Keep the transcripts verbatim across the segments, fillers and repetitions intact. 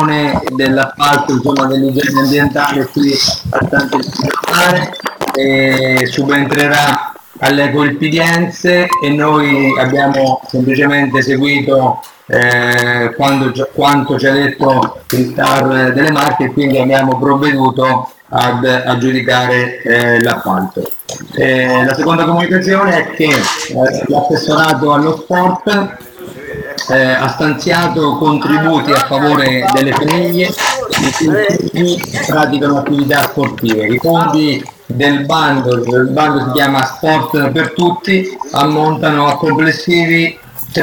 gestione dell'appalto, insomma, dell'igiene ambientale qui a Sant'Elpidio, e subentrerà all'Ecoilpidiense e noi abbiamo semplicemente seguito eh, quando, quanto ci ha detto il T A R delle Marche, e quindi abbiamo provveduto ad aggiudicare eh, l'appalto. Eh, la seconda comunicazione è che eh, l'assessorato allo sport eh, ha stanziato contributi a favore delle famiglie che praticano attività sportive. I fondi del bando, il bando si chiama Sport per Tutti, ammontano a complessivi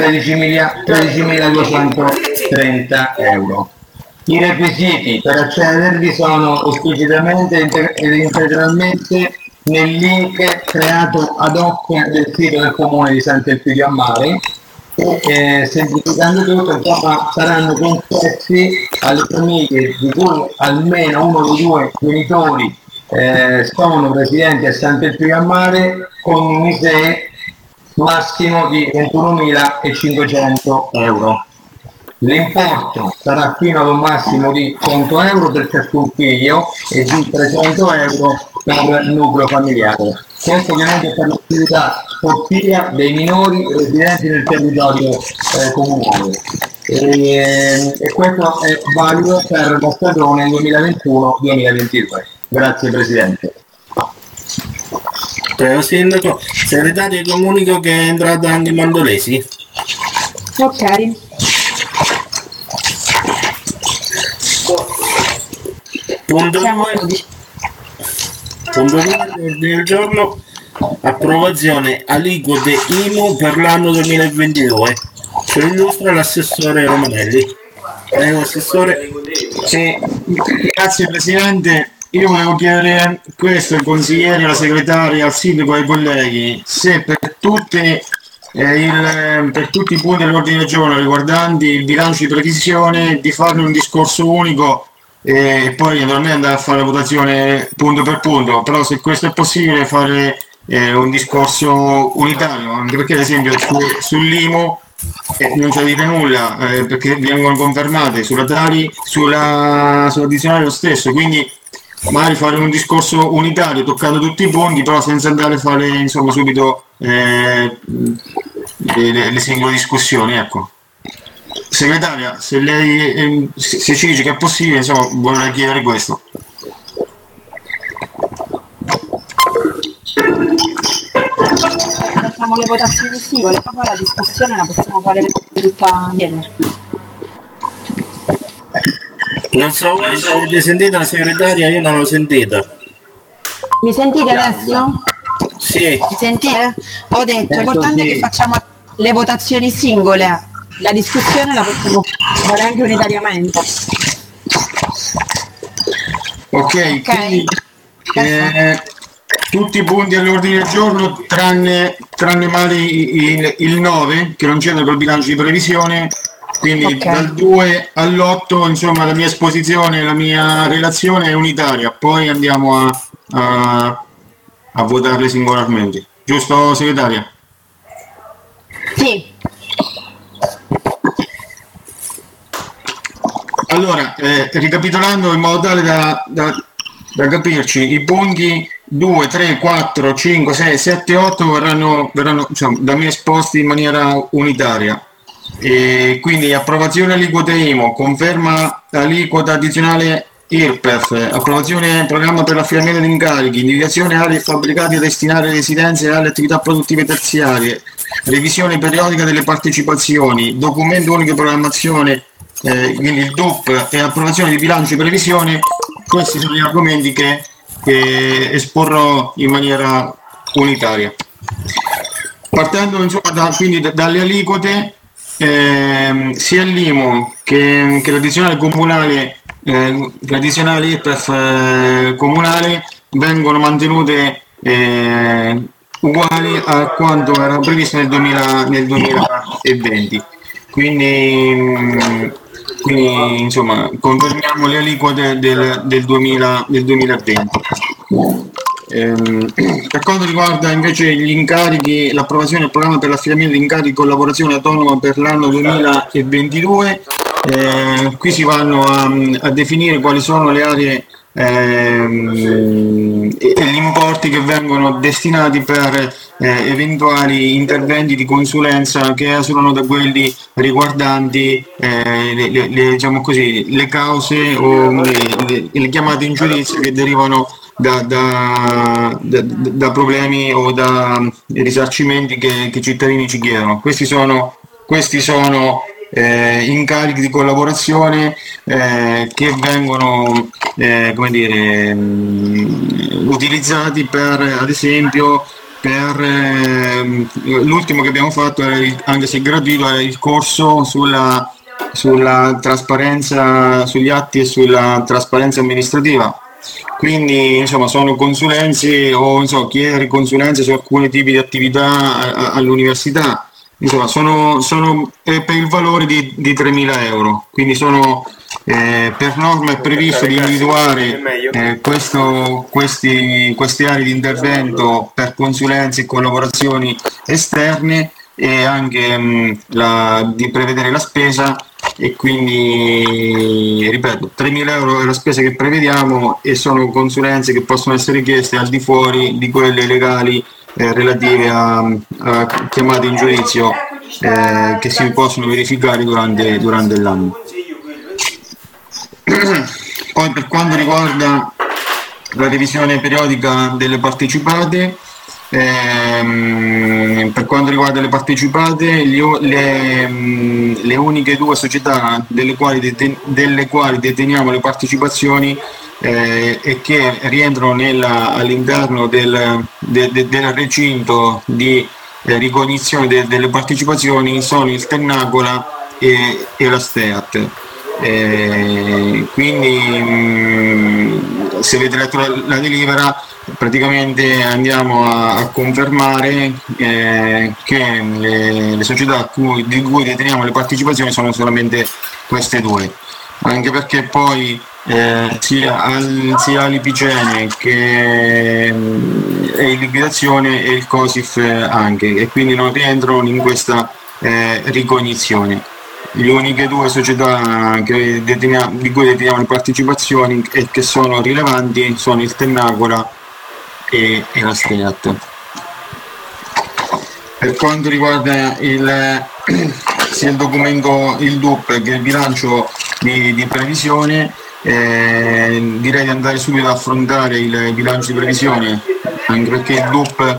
tredicimiladuecentotrenta euro. I requisiti per accedervi sono esplicitamente ed integralmente nel link creato ad hoc del sito del comune di Sant'Elpidio a Mare, e eh, semplificando tutto, insomma, saranno concessi alle famiglie di cui almeno uno dei due genitori eh, sono residenti a Sant'Elpidio a Mare, con un I S E E massimo di ventunomilacinquecento euro. L'importo sarà fino ad un massimo di cento euro per ciascun figlio e di trecento euro per nucleo familiare. Questo ovviamente per l'attività sportiva dei minori residenti nel territorio eh, comunale. E, e questo è valido per la stagione duemilaventuno duemilaventidue. Grazie Presidente. Prego Sindaco. Segretario, comunico che è entrata anche Mandolesi. Ok. Punto due del giorno: approvazione aliquote I M U per l'anno duemilaventidue. Ce lo illustra l'assessore Romanelli. Prego Assessore. Sì, grazie Presidente. Io volevo chiedere questo ai consiglieri, alla segretaria, al sindaco e ai colleghi, se per tutte eh, il, per tutti i punti dell'ordine del giorno riguardanti il bilancio di previsione, di farne un discorso unico e poi naturalmente andare a fare la votazione punto per punto, però se questo è possibile fare eh, un discorso unitario, anche perché ad esempio su, sull'I M U eh, non c'è dire nulla eh, perché vengono confermate sulla Tari, sulla, sull'addizionale lo stesso, quindi magari fare un discorso unitario toccando tutti i punti, però senza andare a fare insomma subito eh, le, le singole discussioni, ecco. Segretaria, se lei eh, se ci dice che è possibile, insomma, vorrei chiedere questo. Facciamo le votazioni singole, poi la discussione la possiamo fare tutta insieme. Non so se avete sentito la segretaria, io non l'ho sentita. Mi sentite adesso? Sì. Mi sentite? Ho detto, l'importante è che facciamo le votazioni singole, la discussione la possiamo fare anche unitariamente. Ok, Ok. quindi eh, tutti i punti all'ordine del giorno tranne, tranne magari il, il nove, che non c'è col bilancio di previsione. Quindi okay. Dal due all'otto, insomma, la mia esposizione, la mia relazione è unitaria, poi andiamo a, a, a votarle singolarmente. Giusto, segretaria? Sì. Allora, eh, ricapitolando in modo tale da, da, da capirci, i punti due, tre, quattro, cinque, sei, sette, otto verranno, verranno diciamo, da me esposti in maniera unitaria. E quindi approvazione aliquote I M U, conferma aliquota addizionale I R P E F, approvazione programma per l'affidamento di incarichi, individuazione aree e fabbricati destinati alle residenze e alle attività produttive terziarie, revisione periodica delle partecipazioni, documento unico di programmazione, eh, quindi il D U P e approvazione di bilancio e previsione. Questi sono gli argomenti che, che esporrò in maniera unitaria. Partendo insomma da, quindi da, dalle aliquote, Eh, sia l'I M U che, che l'addizionale comunale, eh, l'addizionale I R P E F eh, comunale vengono mantenute eh, uguali a quanto era previsto nel, duemila, nel duemilaventi. Quindi, quindi insomma confermiamo le aliquote del, del, duemila, del duemilaventi. Ehm, per quanto riguarda invece gli incarichi, l'approvazione del programma per l'affidamento di incarichi con lavorazione autonoma per l'anno duemilaventidue, eh, qui si vanno a, a definire quali sono le aree ehm, e, e gli importi che vengono destinati per eh, eventuali interventi di consulenza che esulano da quelli riguardanti eh, le, le, le, diciamo così, le cause o le, le, le chiamate in giudizio che derivano Da, da, da, da problemi o da risarcimenti che, che i cittadini ci chiedono. Questi sono, questi sono eh, incarichi di collaborazione eh, che vengono eh, come dire, mh, utilizzati per, ad esempio, per eh, l'ultimo che abbiamo fatto, era il, anche se gratuito, era il corso sulla, sulla trasparenza, sugli atti e sulla trasparenza amministrativa. Quindi insomma sono consulenze o insomma, chiedere consulenze su alcuni tipi di attività all'università, insomma sono, sono eh, per il valore di, di tremila euro, quindi sono eh, per norma è previsto di individuare eh, questo, questi, queste aree di intervento per consulenze e collaborazioni esterne e anche mh, la, di prevedere la spesa. E quindi ripeto, tremila euro è la spesa che prevediamo e sono consulenze che possono essere chieste al di fuori di quelle legali eh, relative a, a chiamate in giudizio eh, che si possono verificare durante, durante l'anno. Poi per quanto riguarda la revisione periodica delle partecipate, Ehm, per quanto riguarda le partecipate, le, le, le uniche due società delle quali, deten- delle quali deteniamo le partecipazioni eh, e che rientrano nella, all'interno del, de- de- del recinto di eh, ricognizione de- delle partecipazioni sono il Tennacola e, e la Steat. Eh, quindi mh, se avete letto la, la delibera, praticamente andiamo a, a confermare eh, che le, le società cui, di cui deteniamo le partecipazioni sono solamente queste due, anche perché poi eh, sia, al, sia l'Ipicene che mh, è in liquidazione e il COSIF anche, e quindi non rientrano in questa eh, ricognizione. Le uniche due società che deteniamo, di cui deteniamo le partecipazioni e che sono rilevanti sono il Tennacola e, e la Steat. Per quanto riguarda il, sia il documento, il D U P che il bilancio di, di previsione, eh, direi di andare subito ad affrontare il bilancio di previsione, anche perché il D U P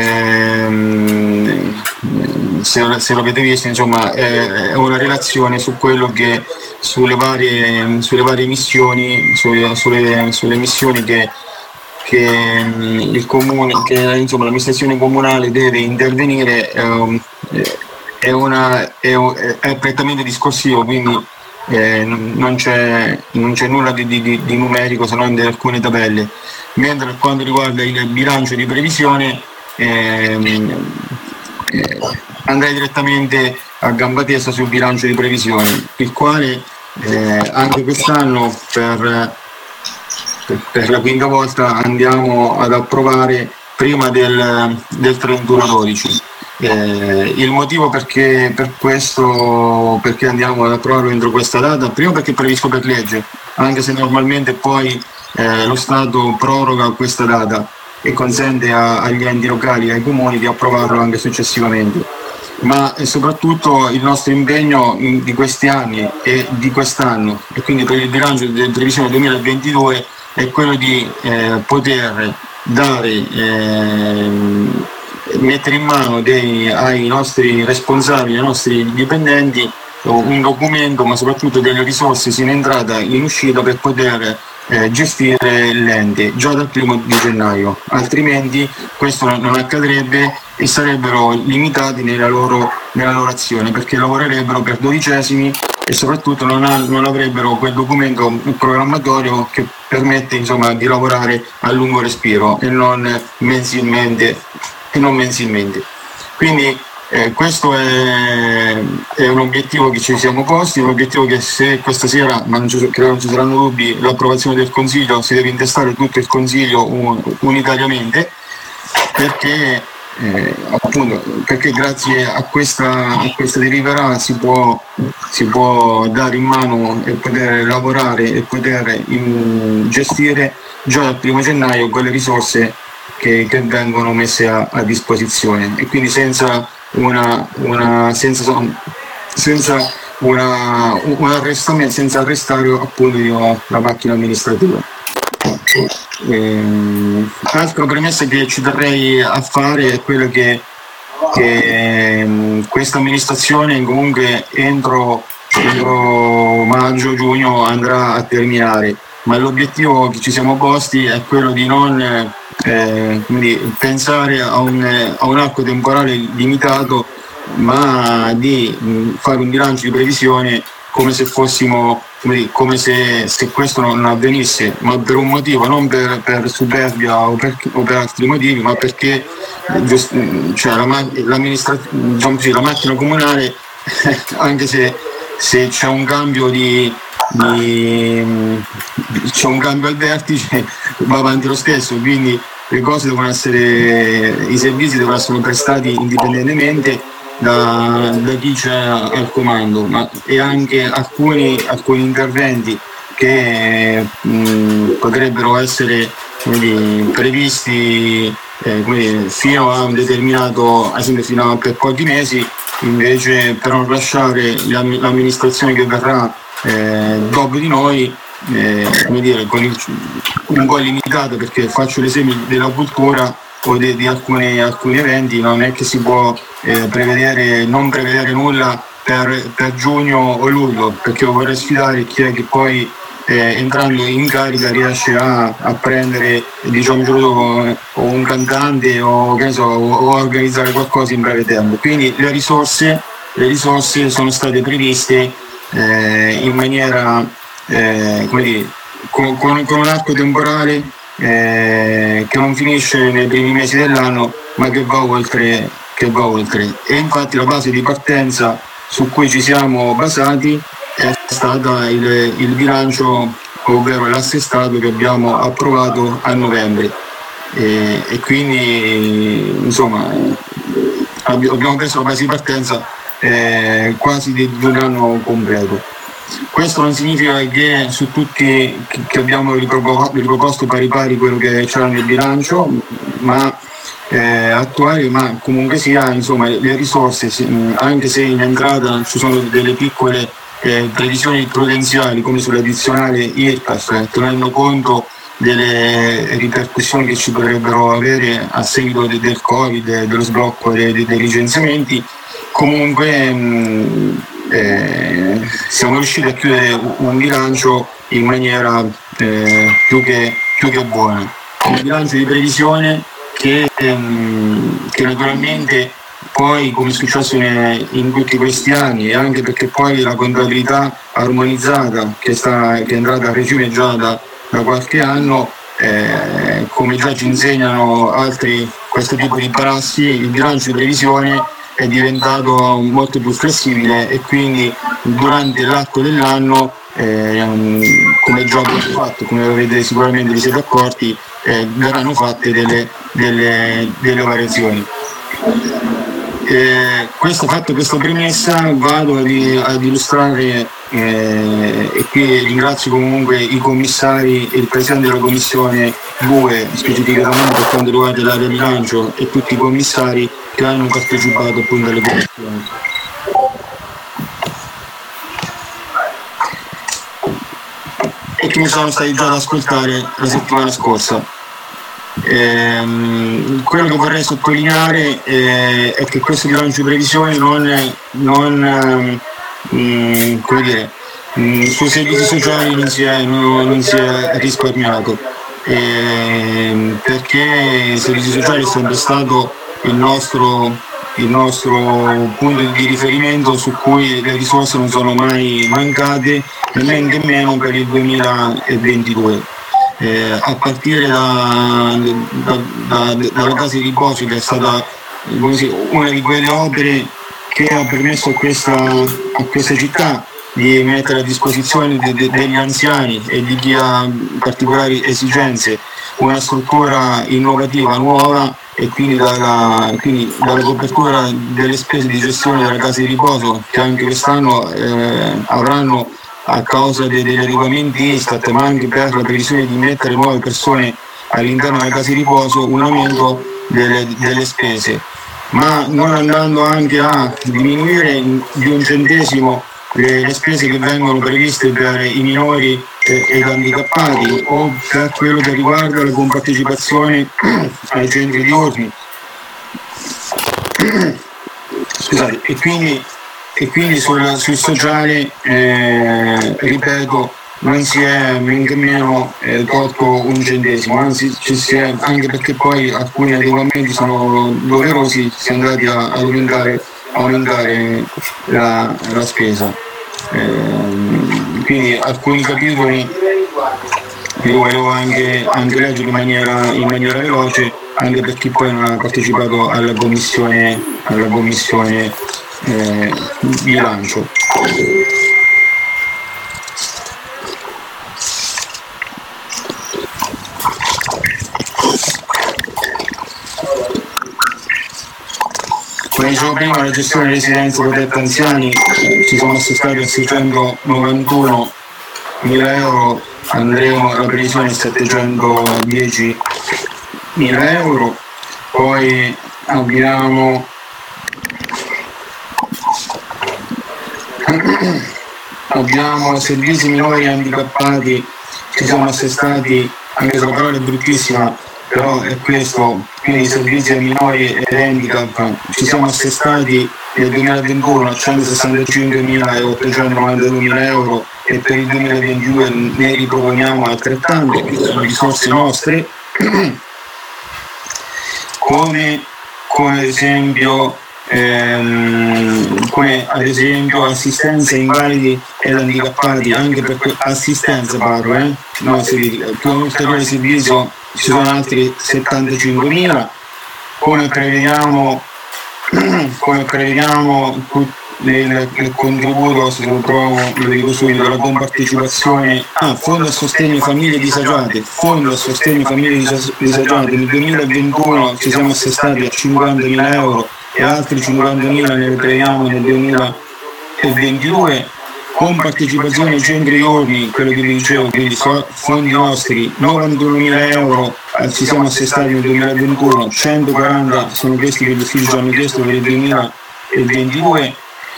ehm, se, se lo avete visto, insomma, è una relazione su quello che sulle varie, sulle varie missioni, sulle, sulle, sulle missioni che, che il comune, che insomma l'amministrazione comunale deve intervenire. ehm, è, una, è, è prettamente discorsivo, quindi eh, non, c'è, non c'è nulla di, di, di numerico se non di alcune tabelle, mentre per quanto riguarda il bilancio di previsione ehm, eh, andrei direttamente a gamba tesa sul bilancio di previsione, il quale eh, anche quest'anno per, per, per la quinta volta andiamo ad approvare prima del, del trentuno dodici. Eh, il motivo perché per questo perché andiamo ad approvarlo entro questa data, prima perché è previsto per legge, anche se normalmente poi eh, lo Stato proroga questa data e consente a, agli enti locali e ai comuni di approvarlo anche successivamente, ma è soprattutto il nostro impegno in, di questi anni e di quest'anno, e quindi per il bilancio di previsione duemilaventidue è quello di eh, poter dare eh, mettere in mano dei, ai nostri responsabili, ai nostri dipendenti un documento, ma soprattutto delle risorse sia in entrata e in uscita per poter eh, gestire l'ente già dal primo di gennaio, altrimenti questo non accadrebbe e sarebbero limitati nella loro, nella loro azione, perché lavorerebbero per dodicesimi e soprattutto non, ha, non avrebbero quel documento programmatorio che permette, insomma, di lavorare a lungo respiro e non mensilmente e non mensilmente. Quindi eh, questo è, è un obiettivo che ci siamo posti, un obiettivo che se questa sera, ma non ci, credo non ci saranno dubbi, l'approvazione del Consiglio, si deve intestare tutto il Consiglio un, unitariamente, perché eh, appunto perché grazie a questa, a questa delibera si può, si può dare in mano e poter lavorare e poter in, gestire già dal primo gennaio quelle risorse che, che vengono messe a, a disposizione, e quindi senza una, una senza, senza una, un arrestamento, senza arrestare appunto la macchina amministrativa. Ehm, l'altra premessa che ci terrei a fare è quella che, che ehm, questa amministrazione comunque entro, entro maggio-giugno andrà a terminare, ma l'obiettivo che ci siamo posti è quello di non eh, quindi pensare a un, a un arco temporale limitato, ma di mh, fare un bilancio di previsione come se fossimo come se, se questo non avvenisse, ma per un motivo, non per, per superbia o per, o per altri motivi, ma perché cioè, la, diciamo così, la macchina comunale anche se, se c'è un cambio di, di c'è un cambio al vertice va avanti lo stesso, quindi le cose devono essere, i servizi devono essere prestati indipendentemente Da, da chi c'è al comando, ma e anche alcuni, alcuni interventi che mh, potrebbero essere quindi, previsti eh, quindi, fino a un determinato, ad esempio fino a per pochi mesi, invece per non lasciare l'amministrazione che verrà eh, dopo di noi eh, come dire, con il, un po' limitato, perché faccio l'esempio della cultura o di, di alcuni, alcuni eventi, non è che si può eh, prevedere, non prevedere nulla per, per giugno o luglio, perché io vorrei sfidare chi è che poi eh, entrando in carica riesce a, a prendere diciamo o un cantante o, che ne so, o, o organizzare qualcosa in breve tempo. Quindi le risorse, le risorse sono state previste eh, in maniera eh, come dire, con, con, con un arco temporale Eh, che non finisce nei primi mesi dell'anno, ma che va oltre, che va oltre. E infatti la base di partenza su cui ci siamo basati è stata il, il bilancio, ovvero l'assestato che abbiamo approvato a novembre, e, e quindi insomma abbiamo preso la base di partenza eh, quasi di un anno completo. Questo non significa che su tutti che abbiamo riproposto pari pari quello che c'era nel bilancio ma eh, attuale, ma comunque sia insomma le risorse, anche se in entrata ci sono delle piccole eh, previsioni prudenziali come sull'addizionale I R P E F, tenendo conto delle ripercussioni che ci potrebbero avere a seguito de- del Covid, dello sblocco dei, dei licenziamenti, comunque mh, Eh, siamo riusciti a chiudere un bilancio in maniera eh, più, che, più che buona, un bilancio di previsione che, ehm, che naturalmente poi, come è successo in, in tutti questi anni, e anche perché poi la contabilità armonizzata che, sta, che è entrata a regime già da, da qualche anno, eh, come già ci insegnano altri questo tipo di prassi, il bilancio di previsione è diventato molto più flessibile, e quindi durante l'arco dell'anno eh, come già avete fatto, come avete sicuramente vi siete accorti, eh, verranno fatte delle, delle, delle variazioni. Eh, questo fatto, questa premessa, vado ad, ad illustrare eh, e qui ringrazio comunque i commissari e il presidente della commissione due, specificatamente per quanto riguarda l'area di bilancio, e tutti i commissari che hanno partecipato appunto alle commissioni. E che mi sono stati già ad ascoltare la settimana scorsa. Ehm, quello che vorrei sottolineare eh, è che questo bilancio di previsione non, non um, come dire, um, sui servizi sociali non si è, non, non si è risparmiato, eh, perché i servizi sociali è sempre stato il nostro, il nostro punto di riferimento su cui le risorse non sono mai mancate, né men che meno per il duemilaventidue. Eh, a partire da, da, da, dalla casa di riposo, che è stata così, una di quelle opere che ha permesso a questa, a questa città di mettere a disposizione de, de, degli anziani e di chi ha particolari esigenze una struttura innovativa, nuova e quindi dalla, quindi dalla copertura delle spese di gestione della casa di riposo che anche quest'anno eh, avranno a causa dei, degli adeguamenti Istat, ma anche per la previsione di mettere nuove persone all'interno della casa di riposo, un aumento delle, delle spese, ma non andando anche a diminuire di un centesimo le, le spese che vengono previste per i minori e, e gli handicappati, o per quello che riguarda la compartecipazione ai centri diurni. Scusate, e quindi, e quindi sul, sul sociale, eh, ripeto, non si è men che meno eh, tolto un centesimo, anzi ci si è, anche perché poi alcuni adeguamenti sono doverosi, si è andati a, a aumentare, aumentare la, la spesa. Eh, quindi alcuni capitoli li volevo anche, anche leggere in maniera, in maniera veloce, anche per chi poi non ha partecipato alla commissione, alla commissione eh, bilancio. Come dicevo prima, la gestione delle residenze protette anziani eh, ci siamo assestati a seicentonovantuno mila euro, andremo alla previsione settecentodieci mila euro, poi abbiamo abbiamo servizi minori handicappati, ci siamo assestati, anche se la parola è bruttissima, però è questo, quindi servizi ai minori e handicap, ci siamo assestati nel duemilaventuno a centosessantacinquemila e ottocentonovantaduemila euro, e per il duemilaventidue ne riproponiamo altrettanto, sono risorse nostre, come, come ad esempio ehm, come ad esempio assistenza ai invalidi ed handicappati, anche per que- assistenza parlo, eh? No, servizi, con un ulteriore servizio ci sono altri settantacinquemila, come prevediamo come prevediamo il, il contributo, se lo trovo lo dico subito, la compartecipazione, ah, fondo a sostegno famiglie disagiate, fondo a sostegno famiglie disas- disagiate, nel duemilaventuno ci siamo assestati a cinquantamila euro e altri cinquantamila ne prevediamo nel duemilaventidue, con partecipazione ai centri diurni, quello che vi dicevo, quindi fondi nostri, novantunomila euro eh, ci siamo assestati nel duemilaventuno, centoquaranta sono questi che gli uffici ci hanno chiesto per il duemilaventidue,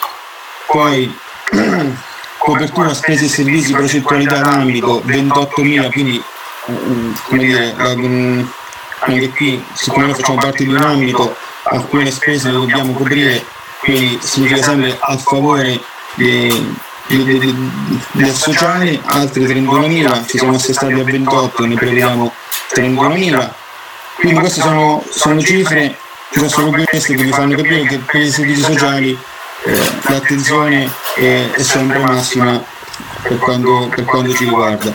poi copertura spese e servizi progettualità d'ambito ventottomila, quindi come dire, anche qui siccome noi facciamo parte di un ambito alcune spese le dobbiamo coprire, quindi significa sempre a favore di del sociale, altri trentunomila, ci siamo assestati a ventotto, ne prevediamo trentunomila, quindi queste sono, sono cifre, sono solo queste che vi fanno capire che per i servizi sociali eh, l'attenzione è, è sempre massima per quanto, per quanto ci riguarda.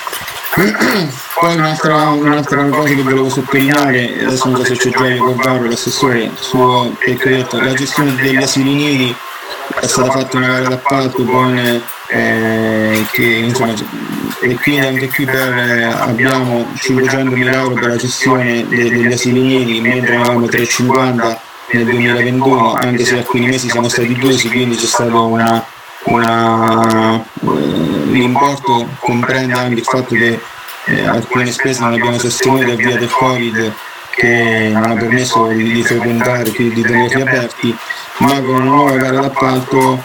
Poi un'altra, un'altra cosa che volevo sottolineare, adesso non so se c'è già ricordato l'assessore, su, che detto, la gestione degli asili nidi. È stata fatta una gara d'appalto con eh, che insomma, e quindi anche qui per, eh, abbiamo cinquecentomila euro per la gestione de- degli asili nidi, mentre avevamo trecentocinquanta nel duemilaventuno, anche se alcuni mesi siamo stati chiusi, quindi c'è stato una, una eh, l'importo comprende anche il fatto che eh, alcune spese non abbiamo sostenute a via del Covid, che non ha permesso di, di frequentare, quindi di tenerli aperti, ma con una nuova gara d'appalto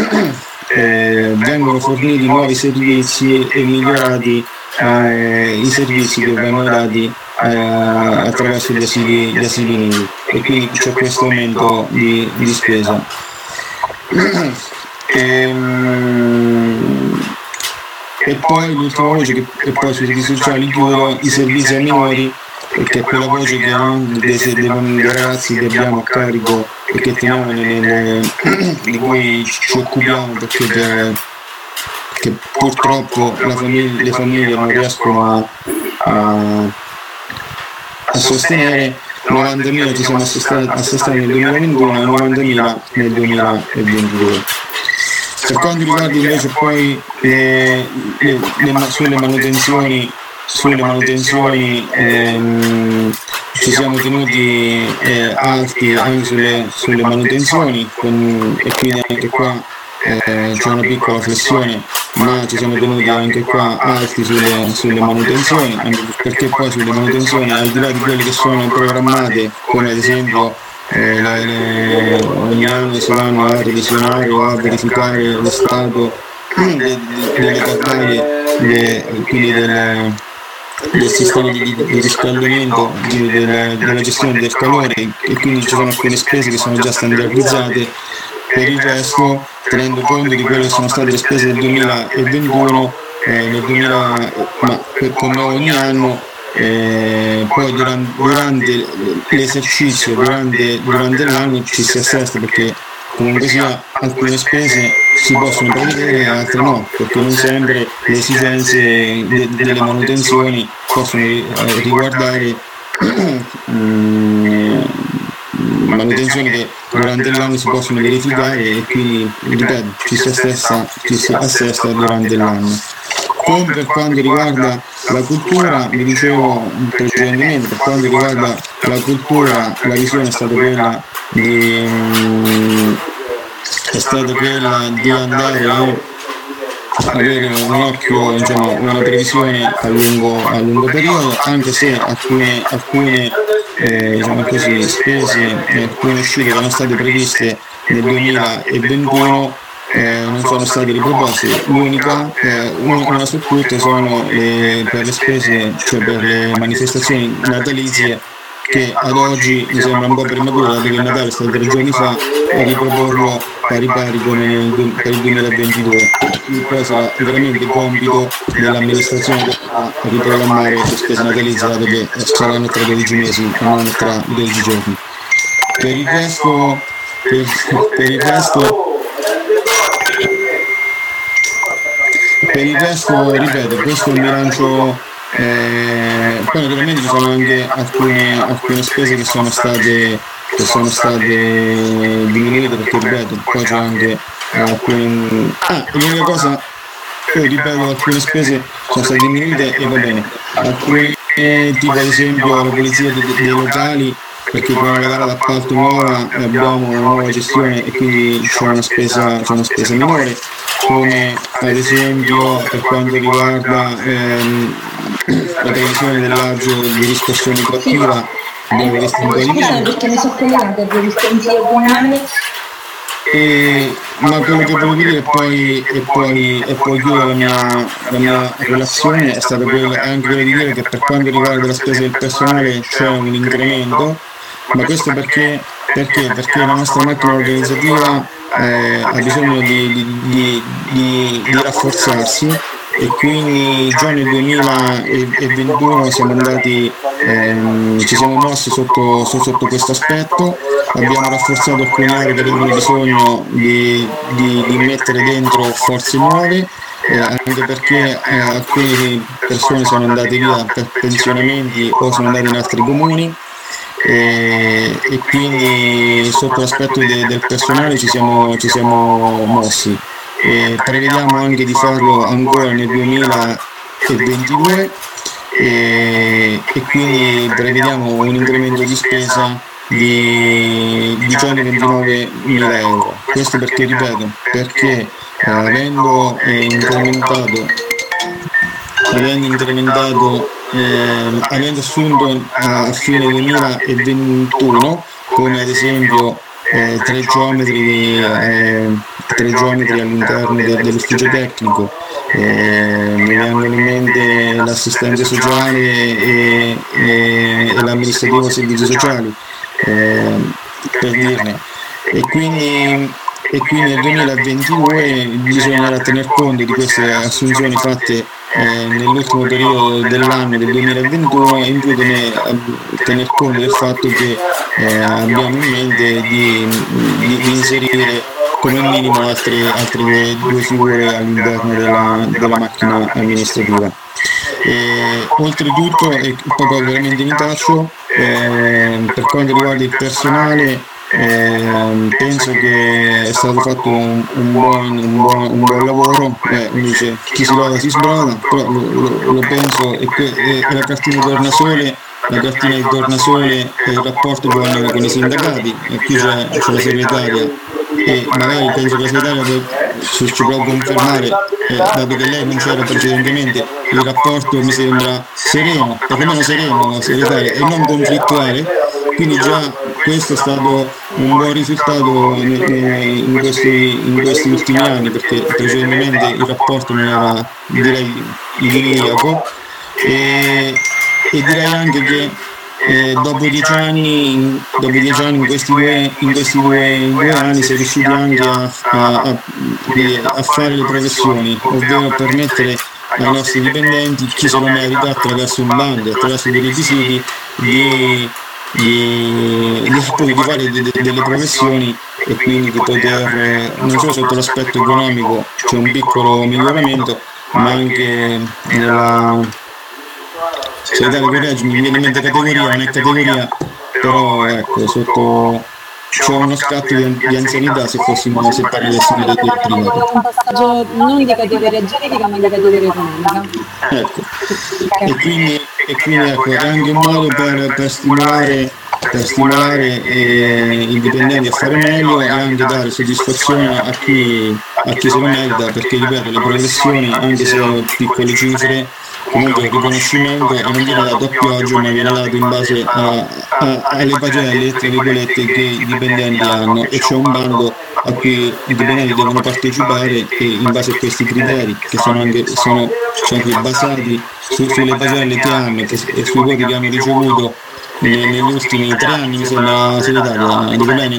eh, vengono forniti nuovi servizi e migliorati eh, i servizi che vengono dati eh, attraverso gli asili, gli asili nidi, e quindi c'è questo aumento di, di spesa. E, e poi l'ultima voce, che e poi sui servizi sociali chiudo, i servizi ai minori, perché è quella voce che, no, dei, dei, dei ragazzi che abbiamo a carico e che teniamo nelle, di cui ci occupiamo, perché per, che purtroppo la famiglia, le famiglie non riescono a, a, a sostenere. novantamila ci siamo assestati, assestati nel duemilaventuno e novantamila nel duemilaventidue. Per quanto riguarda invece poi le, le, le, sulle manutenzioni sulle manutenzioni ehm, ci siamo tenuti eh, alti anche sulle, sulle manutenzioni con, e quindi anche qua eh, c'è una piccola flessione, ma ci siamo tenuti anche qua alti sulle, sulle manutenzioni, anche perché poi sulle manutenzioni, al di là di quelle che sono programmate, come ad esempio eh, la, le, ogni anno si vanno a revisionare o a verificare lo stato delle, delle caldaie, quindi delle, del sistema di, di riscaldamento, di, della, della gestione del calore, e quindi ci sono alcune spese che sono già standardizzate. Per il resto, tenendo conto di quelle che sono state le spese del duemilaventuno, eh, nel duemila, ma come ogni anno, eh, poi durante, durante l'esercizio, durante, durante l'anno ci si assesta, perché comunque sia alcune spese si possono prevedere e altre no, perché non sempre le esigenze de- delle manutenzioni possono eh, riguardare mm, manutenzioni che durante l'anno si possono verificare, e quindi, ripeto, ci si assesta, ci si assesta durante l'anno. Come per quanto riguarda la cultura, vi dicevo precedentemente, per quanto riguarda la cultura, la visione è stata quella di, um, è stata quella di andare a avere un occhio, diciamo, una previsione a lungo, a lungo periodo, anche se alcune, alcune eh, diciamo così, spese e alcune uscite che erano state previste nel duemilaventuno eh, non sono state riproposte. L'unica, eh, una su tutte, sono le, per le spese, cioè per le manifestazioni natalizie, che ad oggi mi sembra un po' prematuro, dato che il Natale è stato tre giorni fa, e riproporlo pari pari come nel, per il duemilaventidue. Poi sarà veramente compito dell'amministrazione a riprogrammare le spese natalizie, dato che saranno tra dodici mesi e non tra dodici giorni. Per il resto, per, per il resto per il resto ripeto, questo è un bilancio. Eh, poi naturalmente ci sono anche alcune, alcune spese che sono state che sono state diminuite, perché ripeto, poi c'è anche alcune. Ah, l'unica cosa, poi ripeto, alcune spese sono state diminuite e va bene. Alcune, tipo ad esempio la polizia dei, dei locali, perché con la gara d'appalto nuova abbiamo una nuova gestione e quindi c'è una spesa, c'è una spesa minore, come ad esempio per quanto riguarda ehm, la previsione dell'agio di riscossione coattiva abbiamo visto un po' di meno. Perché mi sono collegata per il consiglio comunale. E, ma quello che volevo dire, poi, e poi, e poi chiudere la mia, la mia relazione, è stata quella, anche quella di dire che per quanto riguarda la spesa del personale c'è un incremento, ma questo perché, perché? Perché la nostra macchina organizzativa eh, ha bisogno di, di, di, di, di rafforzarsi, e quindi già nel duemilaventuno siamo andati, ehm, ci siamo mossi sotto, sotto questo aspetto, abbiamo rafforzato alcune aree che avevano bisogno di, di, di mettere dentro forze nuove, eh, anche perché eh, alcune persone sono andate via per pensionamenti o sono andate in altri comuni. E, e quindi sotto l'aspetto de, del personale ci siamo, ci siamo mossi, e prevediamo anche di farlo ancora nel duemilaventidue, e, e quindi prevediamo un incremento di spesa di, di centoventinove mila euro. Questo perché, ripeto, perché eh, avendo eh, incrementato avendo incrementato eh, avendo assunto a fine duemilaventuno, come ad esempio eh, tre geometri eh, tre geometri all'interno de, dell'ufficio tecnico, eh, mi vengono in mente l'assistente sociale e, e, e l'amministrativo servizi sociali, eh, per dirne, e quindi e quindi nel duemilaventidue bisognerà tener conto di queste assunzioni fatte eh, nell'ultimo periodo dell'anno del duemilaventuno, e in più tener, tener conto del fatto che eh, abbiamo in mente di, di, di inserire come minimo altre, altre due, due figure all'interno della, della macchina amministrativa. E, oltretutto, e proprio veramente mi taccio, eh, per quanto riguarda il personale, Eh, penso che è stato fatto un, un, buon, un, buon, un buon lavoro, eh, dice chi si loda si sbrada, però lo, lo, lo penso, e, e, e la cartina tornasole la cartina di tornasole e il rapporto con, con i sindacati, e qui c'è, c'è la segretaria e magari penso che la segretaria ci può confermare, eh, dato che lei non c'era precedentemente, il rapporto mi sembra sereno, perlomeno sereno la segretaria e non conflittuale, quindi già questo è stato un buon risultato in, in, questi, in questi ultimi anni, perché precedentemente il rapporto non era, direi, idilliaco, e, e direi anche che eh, dopo dieci anni, dopo dieci anni in questi due, in questi due, in due anni si è riusciti anche a, a, a, a fare le progressioni, ovvero permettere ai nostri dipendenti, chi se lo merita, attraverso un bando, attraverso dei requisiti, di, di, di, di fare de, de, delle progressioni e quindi di poter, non solo sotto l'aspetto economico c'è un piccolo miglioramento, ma anche nella segretario correggimi, mi viene in mente categoria, non è categoria, però ecco, sotto c'è uno scatto di, di anzianità se fossimo, se parlavessimo del primato. Un passaggio non di categoria genetica ma di categoria economica. Ecco, e quindi, e quindi ecco, è anche un modo per, per stimolare, per stimolare eh, i dipendenti a fare meglio e anche dare soddisfazione a chi, a chi se lo merita, perché ripeto, le progressioni, anche se piccole cifre, comunque il riconoscimento e non viene dato a pioggia, ma viene dato in base a, a, alle pagelle, tra virgolette, che i dipendenti hanno, e c'è un bando a cui i dipendenti devono partecipare, e in base a questi criteri che sono anche, sono, sono anche basati su, sulle pagelle che hanno e, e sui voti che hanno ricevuto negli, negli ultimi tre anni, mi sembra segretaria, dico bene?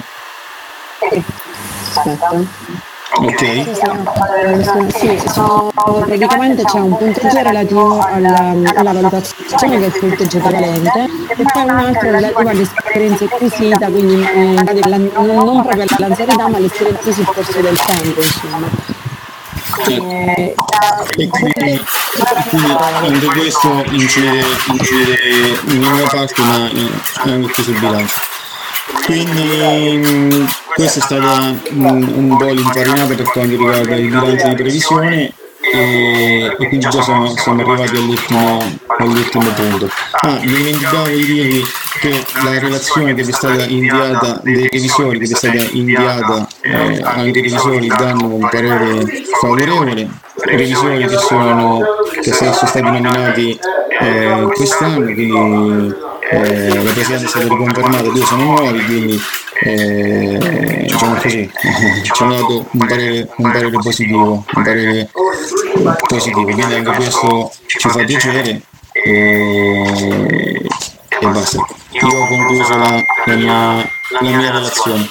Aspetta. Ok. Sì, sono, praticamente c'è un punteggio relativo alla, alla valutazione, che è il punteggio prevalente, e poi un altro relativo all'esperienza acquisita, quindi eh, non proprio all'anzianità ma all'esperienza sul corso del tempo, insomma. E, e quindi, quindi anche questo incide, incide in una parte, ma anche qui sul bilancio. Quindi questa è stata un, un po' l'infarinata per quanto riguarda il bilancio di previsione, e, e quindi già siamo, siamo arrivati all'ultimo, all'ultimo punto. Ah, mi dimenticavo di dirvi che la relazione che vi è stata inviata dei revisori, che vi è stata inviata, eh, anche i revisori danno un parere favorevole, revisori che sono, che sono stati nominati eh, quest'anno, quindi eh, la presidenza è stata riconfermata, due sono nuovi, quindi eh, diciamo così, ci hanno dato un parere, un parere positivo, un parere positivo, quindi anche questo ci fa piacere, e, e basta. Io ho concluso la, la, mia, la mia relazione.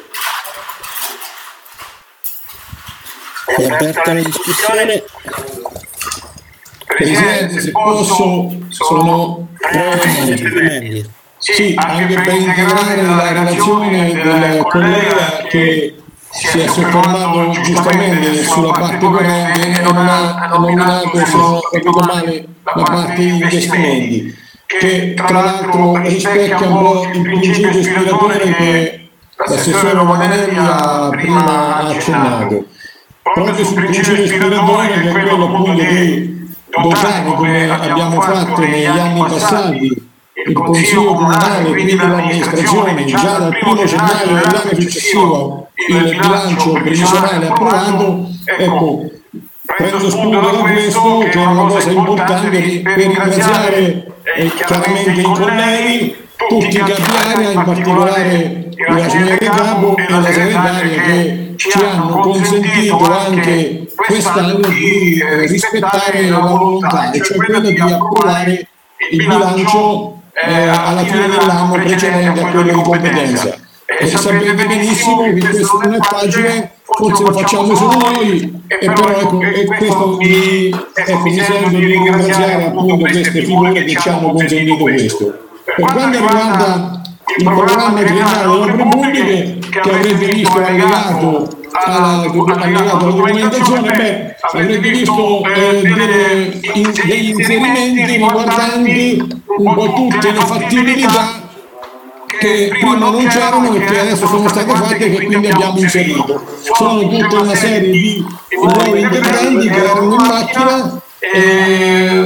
È aperta la discussione. Presidente, se posso, sono Presidente. sì, anche per integrare la relazione del collega che si è soffermato giustamente sulla parte corrente e non ha nominato, se non ho capito male, la parte di investimenti, che tra l'altro rispecchia un po' il principio ispiratore che l'assessore Romanelli ha prima accennato. Proprio sul principio ispiratore, che è quello appunto di dotare, come abbiamo fatto negli anni passati, il Consiglio Comunale e quindi l'amministrazione già dal primo gennaio dell'anno successivo il bilancio previsionale approvato. Ecco, prendo spunto da questo, che è una cosa importante, per ringraziare eh, chiaramente i colleghi, tutti i capi area, in particolare la signora Capo e la segretaria, che ci hanno consentito anche quest'anno di eh, rispettare la volontà, e cioè quella di approvare il bilancio eh, alla fine dell'anno precedente a quello di competenza. E sapete benissimo che questo non è facile, forse lo facciamo solo noi, e però ecco, e questo mi, ecco, mi sento di ringraziare appunto queste figure che ci hanno consentito questo. Per quanto riguarda il programma triennale delle opere pubbliche, che avrete visto allegato alla, allegato alla documentazione, beh, avrete visto eh, delle, in, degli inserimenti riguardanti un po' tutte le fattibilità che prima non c'erano e che adesso sono state fatte e che quindi abbiamo inserito. Sono tutta una serie di nuovi interventi che erano in macchina. Eh, la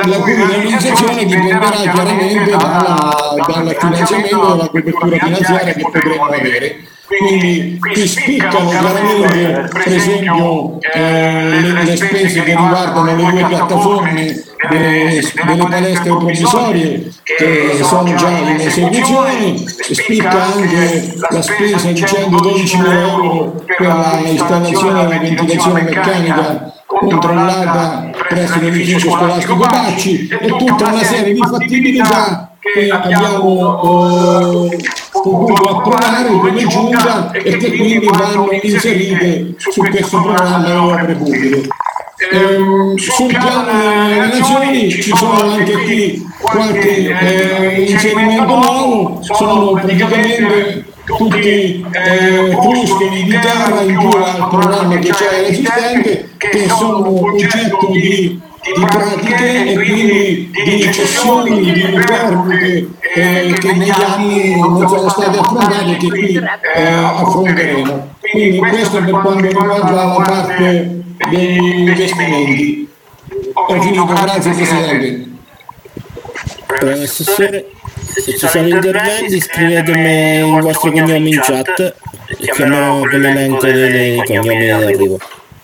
la cui realizzazione dipenderà chiaramente dalla, dal finanziamento, dalla copertura finanziaria che potremo avere. Quindi qui spiccano chiaramente per esempio eh, le, le spese che riguardano le due piattaforme delle, delle palestre provvisorie che sono già in esecuzione, spicca anche la spesa di centododicimila euro per l'installazione della ventilazione meccanica controllata presso l'edificio scolastico Bacci e tutta una serie di fattibilità che abbiamo eh, potuto approvare come giunta e che quindi vanno inserite su questo programma di opere pubbliche. Ehm, sul piano delle relazioni ci sono anche qui qualche eh, inserimento nuovo, sono praticamente tutti eh, cruscoli di terra in più al programma che c'è esistente, che sono oggetto di, di pratiche e quindi di cessioni, di perdite eh, che negli anni non sono state affrontate e che qui eh, affronteremo. Quindi questo per quanto riguarda la parte degli investimenti. Ho finito, grazie Presidente. Assessore, se ci sono interventi scrivetemi il vostro cognome in chat e chiamerò con l'elenco dei cognomi d'arrivo.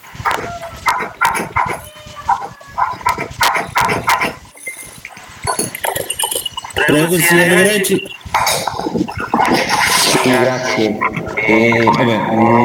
Prego, consigliere Reggi. Sì, grazie. Eh, vabbè,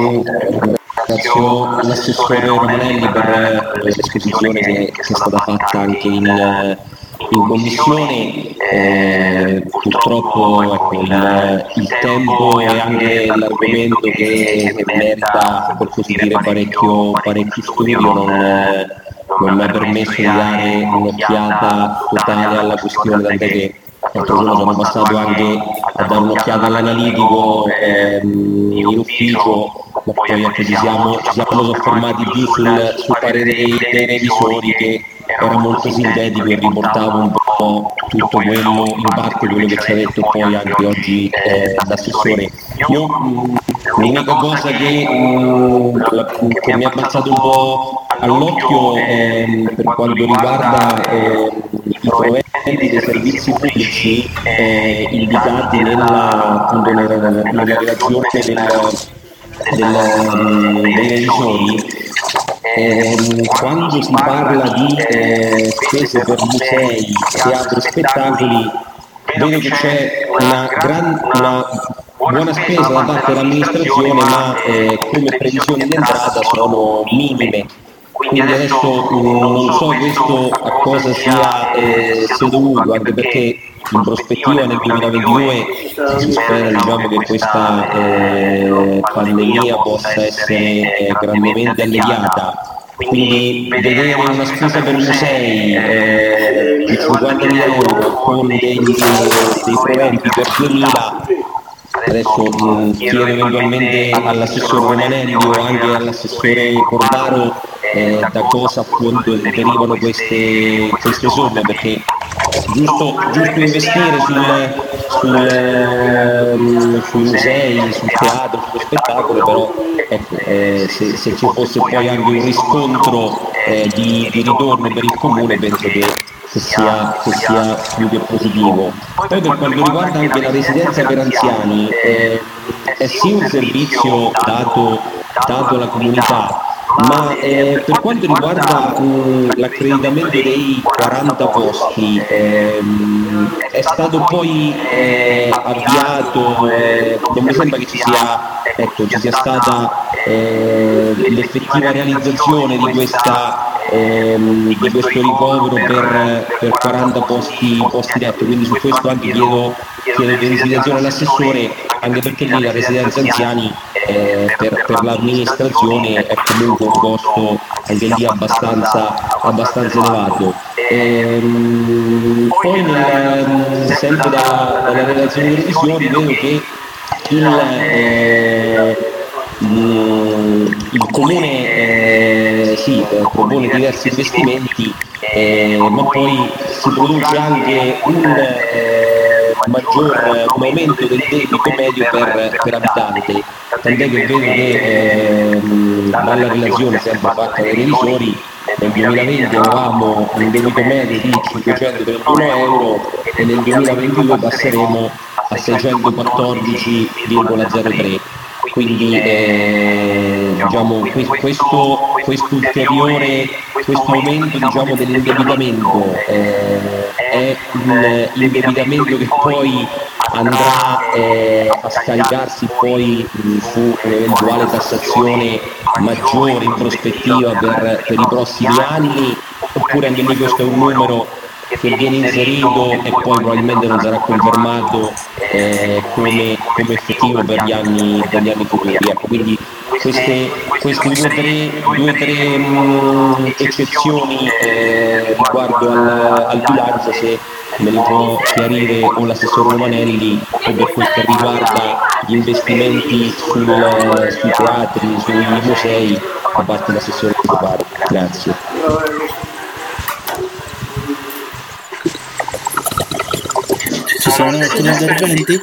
ringrazio l'assessore Romanelli per l'esposizione che, che è stata fatta anche in, in commissione. Eh, purtroppo ecco, il, il tempo e anche l'argomento che, che merita, per così dire, parecchio, parecchio studio non, non mi ha permesso di dare un'occhiata totale alla questione, tant'è che l'altro giorno sono passato anche a dare un'occhiata all'analitico ehm, in ufficio, ma poi ecco, ci, siamo, ci siamo soffermati più sul, sul parere dei, dei revisori, che era molto sintetico e riportava un po' tutto quello, in parte quello che ci ha detto poi anche oggi eh, l'assessore. Io mh, l'unica cosa che, mh, la, che mi ha balzato un po' all'occhio eh, per quanto riguarda eh, i proventi dei servizi pubblici eh, indicati nella, appunto, nella, nella relazione del, del, dei revisori. Eh, quando si parla di eh, spese per musei, teatri e spettacoli, vedo che c'è una, gran, una buona spesa da parte dell'amministrazione, ma eh, come previsioni di entrata sono minime. Quindi adesso non so questo a cosa sia, eh, sia dovuto, anche perché in prospettiva nel duemilaventidue si spera, diciamo, che questa eh, pandemia possa essere eh, grandemente alleviata. Quindi vedere una spesa per musei eh, di cinquantamila euro con dei, dei proventi per duemila, adesso mh, chiedo eventualmente all'assessore Romanelli o anche all'assessore Cordaro eh, da cosa appunto derivano queste, queste somme, perché giusto, giusto investire sul, sul, eh, sui musei, sul teatro, sullo spettacolo, però ecco, eh, se, se ci fosse poi anche un riscontro eh, di, di ritorno per il comune, penso che Che sia, che sia più che positivo. Poi per quanto riguarda anche la residenza per anziani, eh, è sì un servizio dato, dato alla comunità, ma eh, per quanto riguarda mh, l'accreditamento dei quaranta posti, ehm, è stato poi eh, avviato, eh, non mi sembra che ci sia, ecco, ci sia stata eh, l'effettiva realizzazione di questa Ehm, di questo ricovero per, per quaranta posti, posti letto, quindi su questo anche chiedo, chiedo felicitazione all'assessore, anche perché lì la residenza anziani eh, per, per l'amministrazione è comunque un costo anche lì abbastanza, abbastanza elevato. Ehm, poi nel, sempre da, dalla relazione dei revisori vedo che il, eh, il, il comune eh, sì, eh, propone diversi investimenti, eh, ma poi si produce anche un eh, maggior un aumento del debito medio per, per abitante, tant'è che vedo che eh, dalla relazione sempre fatta dai revisori nel duemilaventi avevamo un debito medio di cinquecentotrentuno euro e nel duemilaventidue passeremo a seicentoquattordici virgola zero tre. Quindi eh, diciamo, questo, questo ulteriore questo aumento diciamo, dell'indebitamento eh, è un indebitamento che poi andrà eh, a scaricarsi poi mh, su un'eventuale tassazione maggiore in prospettiva per, per i prossimi anni, oppure anche lì questo è un numero che viene inserito e poi probabilmente non sarà confermato eh, come, come effettivo per gli anni, per gli anni futuri. Ecco, quindi queste, queste due o tre, due, tre mh, eccezioni eh, riguardo al, al bilancio, se me le può chiarire o l'assessore Romanelli, o per quel che riguarda gli investimenti sul, sui teatri, sui musei, da parte dell'assessore De Pare. Grazie. Ci sono altri interventi?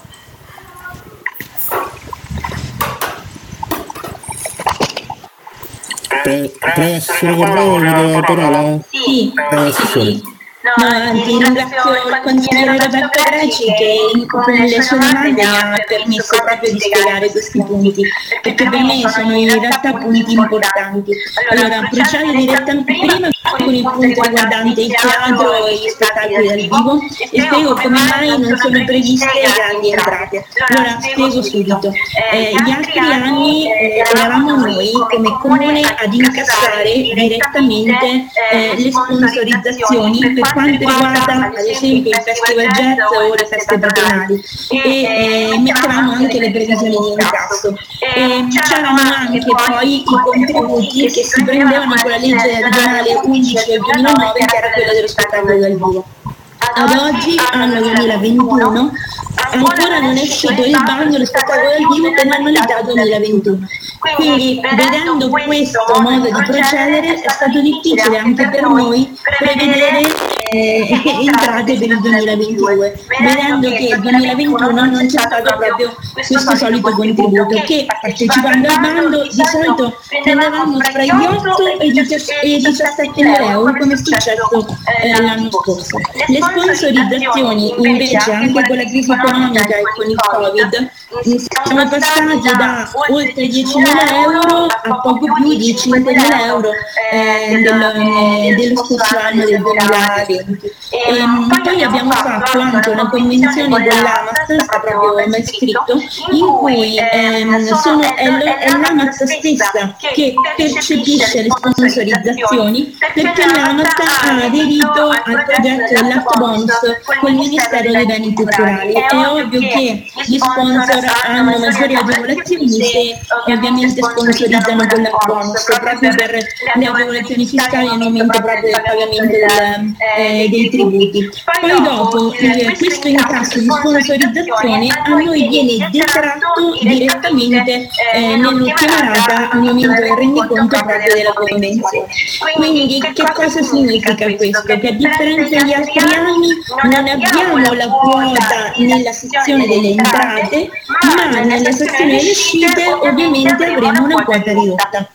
Pre- Prego, assessore Corrao, vi do la parola? Sì, Prego, assessore. no, anzi, ringrazio il consigliere Roberto Greci che con le sue domande ha permesso proprio di spiegare questi punti, perché per me sono in realtà punti importanti. Allora, procediamo direttamente prima con il punto riguardante il teatro e gli spettacoli dal vivo e spiego come mai non sono previste grandi entrate. Allora, spiego subito. Eh, gli altri anni eh, eravamo noi come comune ad incassare direttamente eh, le sponsorizzazioni per quanto riguarda ad esempio il Festival Jazz o le feste patronali e eh, mettevamo anche le previsioni di incasso. E c'erano anche poi i contributi che si prendevano con la legge regionale undici del duemilanove, che era quella dello spettacolo dal vivo. Ad oggi, anno duemilaventuno, ancora non è uscito il bando dello spettacolo dal vivo per l'annualità duemilaventuno. Quindi, vedendo questo modo di procedere, è stato difficile anche per noi prevedere eh, entrate per il duemilaventidue, vedendo che il duemilaventuno non c'è stato proprio questo solito contributo, che partecipando al bando di solito prendevamo tra gli otto e i diciassette mila euro, come è successo eh, l'anno scorso. Le sponsorizzazioni invece, anche con la crisi economica e con il Covid, siamo passati da oltre diecimila euro a poco più di cinquemila euro eh, del, eh, dello scorso anno del duemilaventi. E, poi abbiamo fatto anche una convenzione con l'AMAT, sta proprio mal scritto, in cui ehm, sono, è, lo, è l'AMAT stessa che percepisce le sponsorizzazioni, perché l'AMAT ha aderito al progetto dell'Art Bonus col Ministero dei Beni Culturali. È ovvio che gli sponsor hanno maggiori agevolazioni se ovviamente sponsorizzano con l'Art Bonus, proprio per le agevolazioni fiscali e l'aumento proprio del pagamento del, eh, dei tributi. Poi dopo eh, questo incasso di sponsorizzazione a noi viene detratto direttamente eh, nell'ultima rata al momento del rendiconto proprio della convenzione. Quindi che cosa significa questo? Che a differenza degli altri anni non abbiamo la quota nella sezione delle entrate, ma nella sezione delle uscite ovviamente avremo una quota ridotta.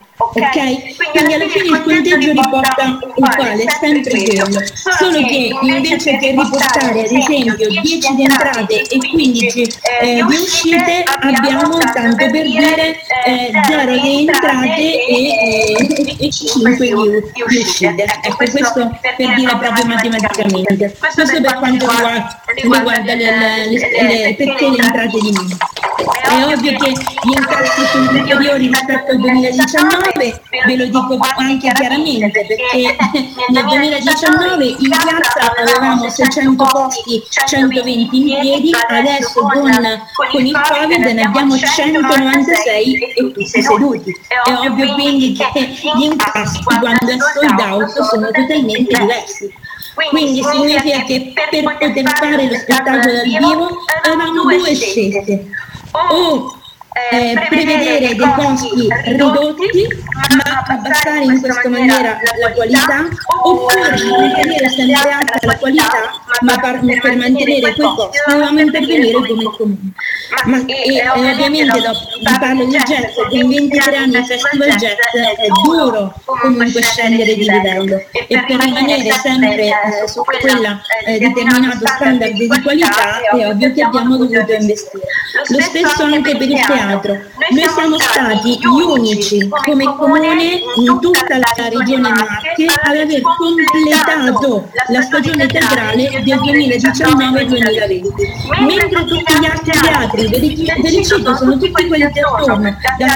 Ok? Quindi alla fine il punteggio riporta uguale, è sempre quello, solo che invece che riportare ad esempio dieci di entrate e quindici eh, di uscite abbiamo, tanto per dire, eh, zero di entrate e, e, e cinque di, di uscite. Ecco, questo per dire proprio matematicamente. Questo per quanto riguarda, riguarda le, le, le, perché le entrate di meno. È ovvio che gli incassi sono superiori rispetto al duemiladiciannove, ve lo dico anche chiaramente, perché nel duemiladiciannove in piazza avevamo seicento posti, centoventi in piedi, adesso con, con il Covid ne abbiamo centonovantasei e tutti seduti. È ovvio quindi che gli incassi quando è sold out sono totalmente diversi. Quindi significa che per poter fare lo spettacolo dal vivo avevamo due scelte: o eh, prevedere dei costi ridotti ma abbassare in questa maniera la qualità, oppure mantenere sempre alta la qualità ma par- per mantenere quei costi dovevamo intervenire come comune. Ma, e, e ovviamente lo, vi parlo di jazz, che in ventitré anni il festival jazz è duro comunque scendere di livello, e per rimanere sempre eh, su quella eh, determinato standard di qualità è ovvio che abbiamo dovuto investire. Lo stesso anche per il teatro. Noi siamo stati gli unici come comune in tutta la regione Marche ad aver completato la stagione teatrale del duemiladiciannove duemilaventi, mentre tutti gli altri teatri, ve li cito, sono tutti quelli che attorno, dal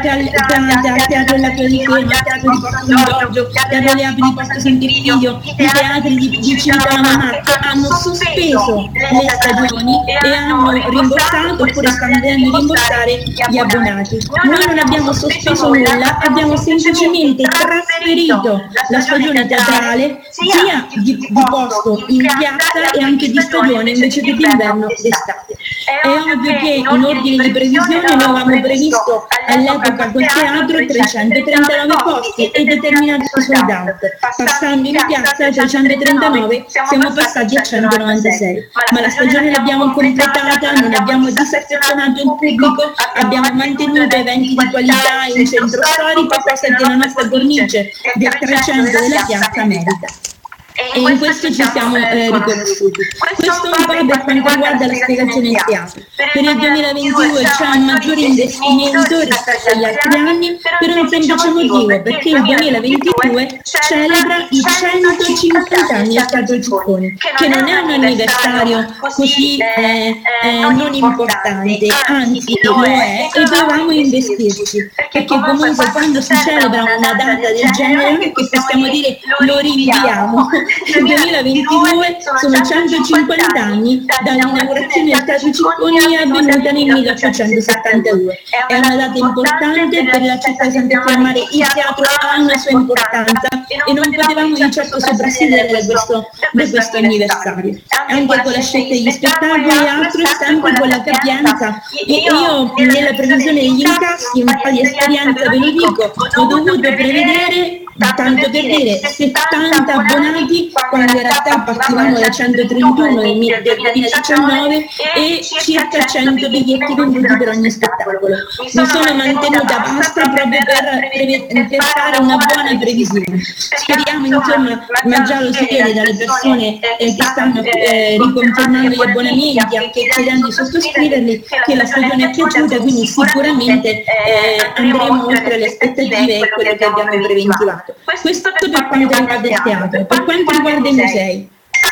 Teatro della Clorisema, al Teatro di Porto San Giorgio, Teatro Le Api di Porto Sant'Egidio, i teatri di, di Civitavecchia Marche hanno sospeso le stagioni e hanno rimborsato oppure stanno dovendo rimborsare gli abbonati. Noi non abbiamo sospeso nulla, abbiamo semplicemente trasferito la stagione teatrale sia di, di posto in piazza e anche di stagione invece che d'inverno d'estate. È ovvio che in ordine di previsione noi avevamo previsto all'epoca col teatro trecentotrentanove posti e determinati sold out. Passando in piazza trecentotrentanove siamo passati a centonovantasei, ma la stagione l'abbiamo completata, non abbiamo disaffezionato il pubblico, abbiamo mantenuto eventi di qualità in centro storico, cosa che la nostra cornice del trecento della piazza merita. E in questo ci siamo eh, riconosciuti. Questo un po' per quanto riguarda la spiegazione del teatro. Per il duemilaventidue c'è un maggiore investimento rispetto agli altri anni per un semplice motivo, perché il duemilaventidue celebra i centocinquanta anni del Teatro Cicconi, che non è un anniversario così eh, eh, non importante, anzi lo è, e dovevamo investirci, perché comunque quando si celebra una data del genere, che possiamo dire lo rinviamo. Il duemilaventidue sono centocinquanta anni dall'inaugurazione del Teatro Cicconi, avvenuta nel milleottocentosettantadue. È una data importante per la città di Sant'Egidio. Il teatro ha una sua importanza e non potevamo di certo soprassedere da questo, da questo anniversario. Anche con la scelta degli spettacoli e altro, e sempre con la capienza. E io nella previsione degli incassi, un po' di esperienza ve lo dico, ho dovuto prevedere, tanto per dire, settanta abbonati quando in realtà partivamo da centotrentuno del duemiladiciannove e circa cento biglietti venduti per ogni spettacolo. Mi sono mantenuta bassa proprio per, per fare una buona previsione. Speriamo, insomma, ma già lo si vede dalle persone eh, che stanno eh, riconfermando gli abbonamenti, anche chiedendo di sottoscriverli, che la stagione è piaciuta, quindi sicuramente eh, andremo oltre le aspettative e quello che abbiamo preventivato. Questo per quanto riguarda il teatro. Per quanto riguarda i musei,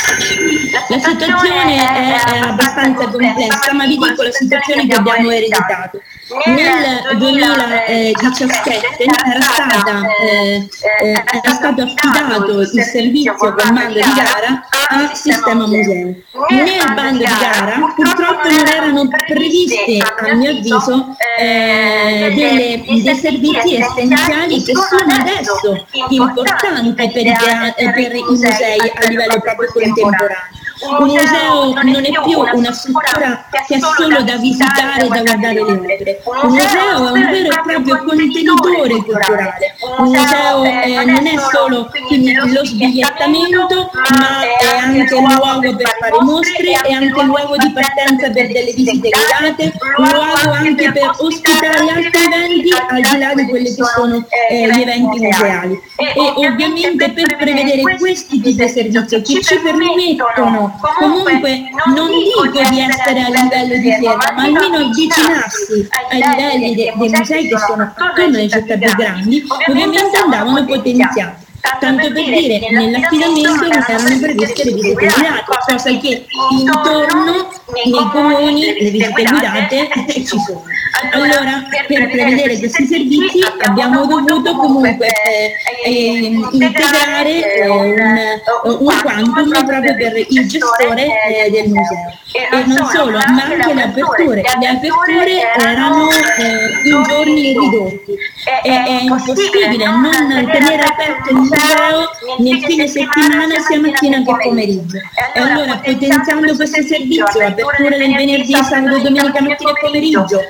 la situazione è, è abbastanza complessa, ma vi dico la situazione che abbiamo ereditato. Nel duemiladiciassette era, stata, eh, eh, era stato affidato il servizio con bando di gara a Sistema Museo. Nel bando di gara purtroppo non erano previste, a mio avviso, eh, delle, dei servizi essenziali che sono adesso importanti per i, per i musei a livello proprio contemporaneo. Un museo non è più una struttura che è solo da visitare e da guardare le opere. Un museo è un vero e proprio contenitore culturale. Un museo eh, non è solo quindi lo sbigliettamento, ma è anche un luogo per fare mostre, è anche un luogo di partenza per delle visite guidate, un luogo anche per ospitare altri eventi al di là di quelli che sono eh, gli eventi museali. E ovviamente per prevedere questi tipi di servizio che ci permettono comunque, non dico di essere a livello di fiera, ma almeno avvicinarsi ai livelli de- dei musei che sono attorno alle città più grandi, ovviamente andavano potenziati. Tanto per dire, nell'affidamento non erano previste le visite guidate, cosa che intorno nei comuni le visite guidate ci sono. Allora, per prevedere questi servizi abbiamo dovuto comunque eh, eh, integrare eh, un, un quantum proprio per il gestore eh, del museo. E non solo, ma anche le aperture. Le aperture erano eh, in giorni ridotti. È, è impossibile non tenere aperto il museo nel fine settimana sia mattina che pomeriggio. E allora, potenziando questo servizio, aperture del venerdì, sabato, domenica mattina e pomeriggio, eh,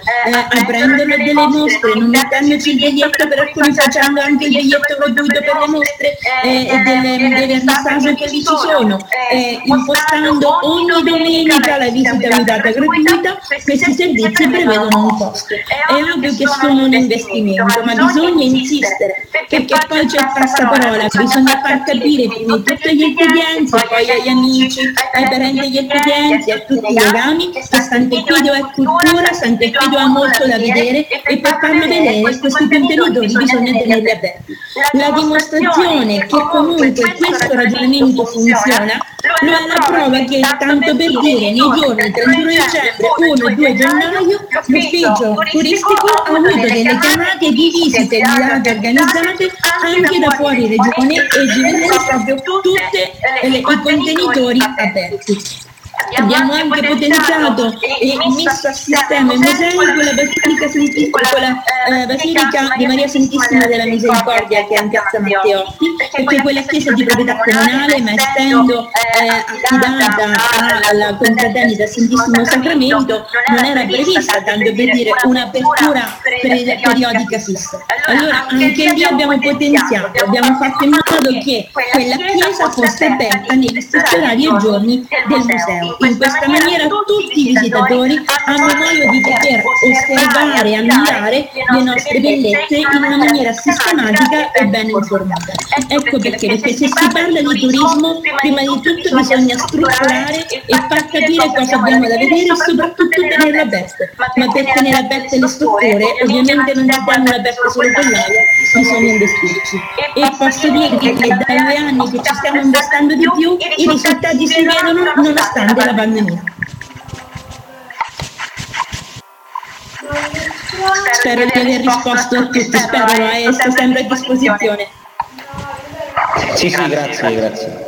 eh, aprendolo delle mostre, non mettendoci il biglietto per alcuni, facendo anche il biglietto gratuito per le mostre eh, e delle, dei vernissage che lì ci sono, eh, impostando ogni domenica la visita guidata gratuita. Questi servizi prevedono un costo. È ovvio che sono un investimento, ma bisogna insistere, perché poi c'è il passaparola, bisogna far capire prima di tutto agli espedienti, poi agli amici, ai parenti degli espedienti, a tutti i legami, che Sant'Equidio è cultura, Sant'Equidio ha molto da vedere, e per farlo vedere questi contenitori bisogna tenerli aperti. La dimostrazione che comunque questo ragionamento funziona lo è la prova che, tanto per dire, nei giorni trentuno dicembre, primo e due gennaio, l'ufficio turistico ha avuto delle chiamate di visite guidate organizzate anche da fuori regione, e di vedere proprio tutti i contenitori aperti. Abbiamo anche potenziato e messo a sistema i musei con la Basilica, Santi- con la eh, Basilica di Maria Santissima della Misericordia, che è in piazza Matteotti, perché quella chiesa di proprietà comunale, ma essendo eh, affidata alla confraternita Santissimo Sacramento, non era prevista, tanto per dire, un'apertura per- periodica fissa. Allora anche lì abbiamo potenziato, abbiamo fatto in modo che quella chiesa fosse aperta negli stessi orari e giorni del museo. In questa maniera tutti i visitatori hanno modo di poter osservare e ammirare le nostre bellezze in una maniera sistematica e ben informata. Ecco perché, perché se si parla di turismo, prima di tutto bisogna strutturare e far capire cosa abbiamo da vedere e soprattutto tenerlo aperto. Ma per tenere aperte le strutture, ovviamente non si tengono aperte solo con l'aria, bisogna investirci. E posso dirvi che da due anni che ci stiamo investendo di più, i risultati si vedono nonostante la pandemia. Spero di aver risposto a tutti, spero, e sto sempre a disposizione. Sì, sì, grazie, grazie.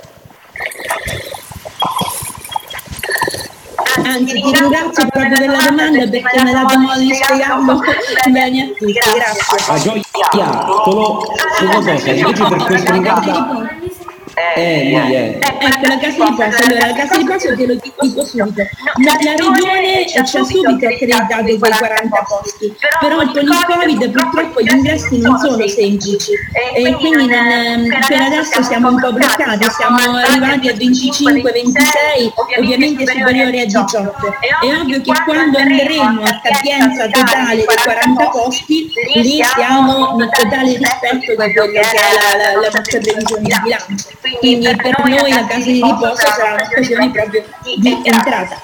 Anzi, ti ringrazio proprio per la domanda, perché mi ha dato modo di spiegarlo bene a tutti. Grazie. A Gioia, solo una cosa, dici per questo riguarda... Eh, lì è. Ecco, la casa di posta. Allora, la casa di posta te lo dico subito. La, la regione ci ha subito accreditato quei quaranta posti, però con il Covid purtroppo gli ingressi non sono semplici, e quindi non, per adesso siamo un po' bloccati, siamo arrivati a venticinque ventisei, ovviamente superiori a diciotto. È ovvio che quando andremo a capienza totale dei quaranta posti, lì siamo nel totale rispetto da quello che è la, la, la nostra previsione di bilancio. Quindi per noi la casa di riposo sarà un'occasione proprio di entrata.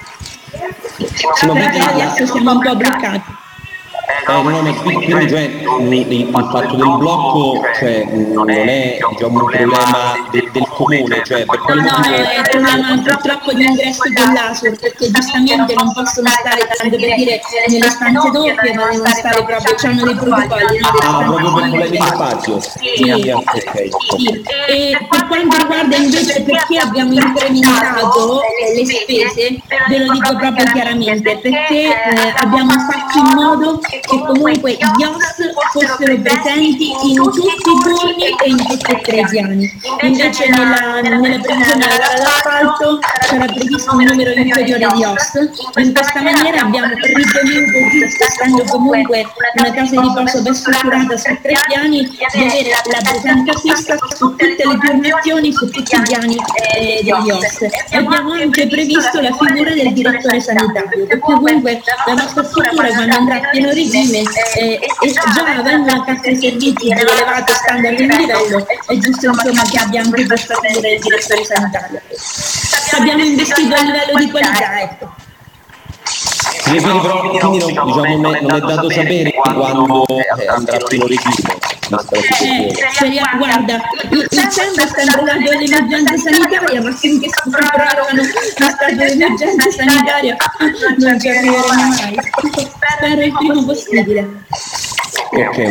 Perché adesso siamo un po' bloccati. Eh, no, no, ma quindi, cioè, il fatto del blocco, cioè, non è, diciamo, un problema del, del comune, cioè per quale No, motivo... è un problema purtroppo di ingressi con l'ASUR, perché giustamente non possono stare, tanto per dire, nelle stanze doppie, ma devono stare proprio, hanno dei protocolli, no? Ah, proprio per problemi di spazio. Sì, ok. sì. E per quanto riguarda invece perché abbiamo incrementato le spese, ve lo dico proprio chiaramente, perché eh, abbiamo fatto in modo che comunque gli O S fossero presenti in tutti i turni e in tutti e tre i piani. Invece nella, nella previsione della gara d'appalto c'era previsto un numero inferiore di O S. In questa maniera abbiamo ritenuto, essendo comunque una casa di riposo ben strutturata su tre piani, di avere la presenza fissa su tutte le turnazioni, su tutti i piani eh, degli O S. E abbiamo anche previsto la figura del direttore sanitario, perché comunque la nostra struttura, quando andrà a pieno regime, eh, e già avendo una carta di servizi di elevato standard di livello, è giusto insomma che abbia anche questa figura del direttore sanitario. Abbiamo investito a livello di qualità, ecco. Quindi, però, quindi non, diciamo, non, è, non è dato sapere quando eh, andrà a pieno regime. Eh, seria, guarda, il, il centro è sempre dato all'emergenza sanitaria, ma finché si prorogano lo stato di emergenza sanitaria non ci arriveremo mai. Spero il primo possibile. Ok.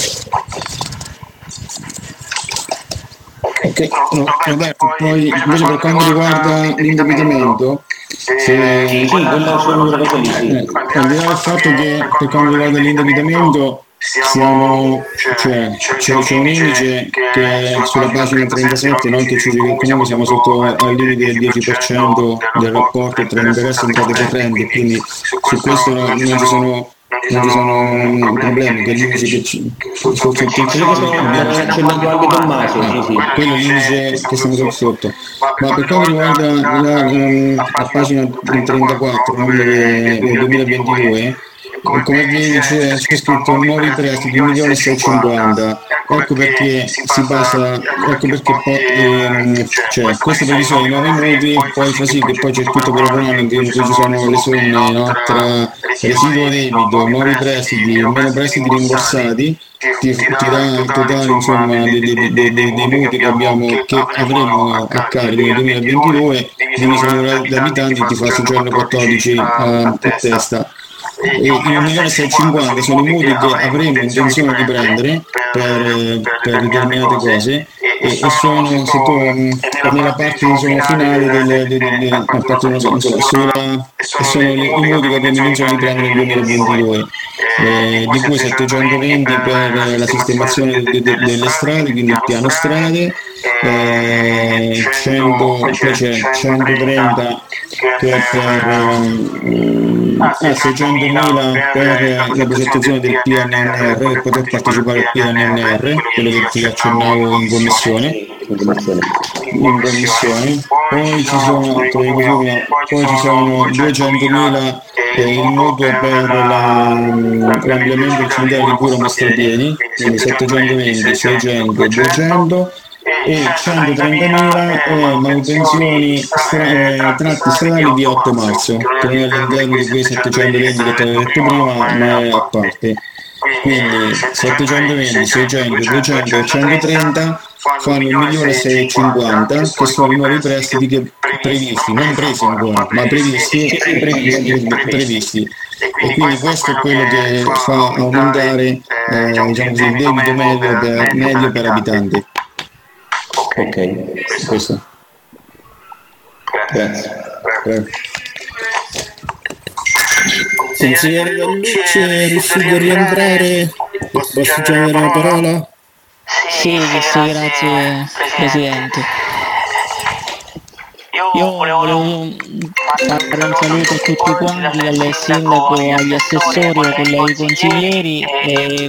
Ok, no, Roberto, poi invece per quanto riguarda l'indebitamento, se, sì, quello sono una cosa lì, sì. eh, al di là del fatto che per quanto riguarda l'indebitamento siamo, cioè, c'è, c'è un indice che è sulla pagina trentasette, noi che ci riconosciamo siamo sotto al limite del dieci per cento del rapporto tra interessi e entrate correnti, quindi su questo non ci sono non ci sono problemi, che l'indice che ci forse che ci accennato anche Tommaso, sì, sì. quello è l'indice che stiamo sotto sotto. Ma per quanto riguarda la, la pagina trentaquattro del duemilaventidue, come vedi c'è, c'è scritto nuovi prestiti un milione e seicentocinquanta. Ecco perché si basa, ecco perché poi ehm, cioè, queste previsioni nuovi mutui poi fa sì che poi c'è tutto quello economico in cui ci sono le somme, no? Tra residuo debito, nuovi prestiti, meno prestiti rimborsati, ti, ti dà il totale insomma dei, dei, dei, dei, dei mutui che abbiamo, che avremo a carico nel duemilaventidue, diviso il numero di abitanti ti fa seicentoquattordici a, a testa. E i un milione e seicentocinquanta sono i mutui che avremo intenzione di prendere per, per determinate cose e, e sono se tu, nella parte diciamo, finale del, del, del, del a parte una sola, sola, sono le, i mutui che avremo intenzione di prendere nel duemilaventidue, eh, di cui settecentoventi per la sistemazione de, de, delle strade, quindi il piano strade, eh, cento, poi c'è centotrenta per, per um, ah, seicentomila per la presentazione del P N N R, per poter partecipare al P N N R, quello che ti accennavo in commissione. In commissione. Poi ci sono, poi ci sono duecentomila eh, il mutuo per la, l'ampliamento del cimitero di Curo Mastropieni, quindi settecentoventi, seicento, duecento e centotrentamila eh, manutenzioni stra- eh, tratti stradali di otto marzo, che non è all'interno di quei settecentoventi che ti avevo detto prima, ma è a parte. Quindi settecentoventi, seicento, duecento e centotrenta fanno un milione e seicentocinquanta, che sono i nuovi prestiti che previsti, non presi ancora, ma previsti, previsti, previsti. E quindi questo è quello che fa aumentare eh, diciamo così, il debito medio per, medio per abitante. Ok, questo. Grazie. Grazie. Consigliere Gallucci, è riuscito a rientrare? Posso già avere la parola? Sì, sì, grazie Presidente. Io volevo fare un saluto a tutti quanti, dal sindaco agli assessori, ai colleghi consiglieri e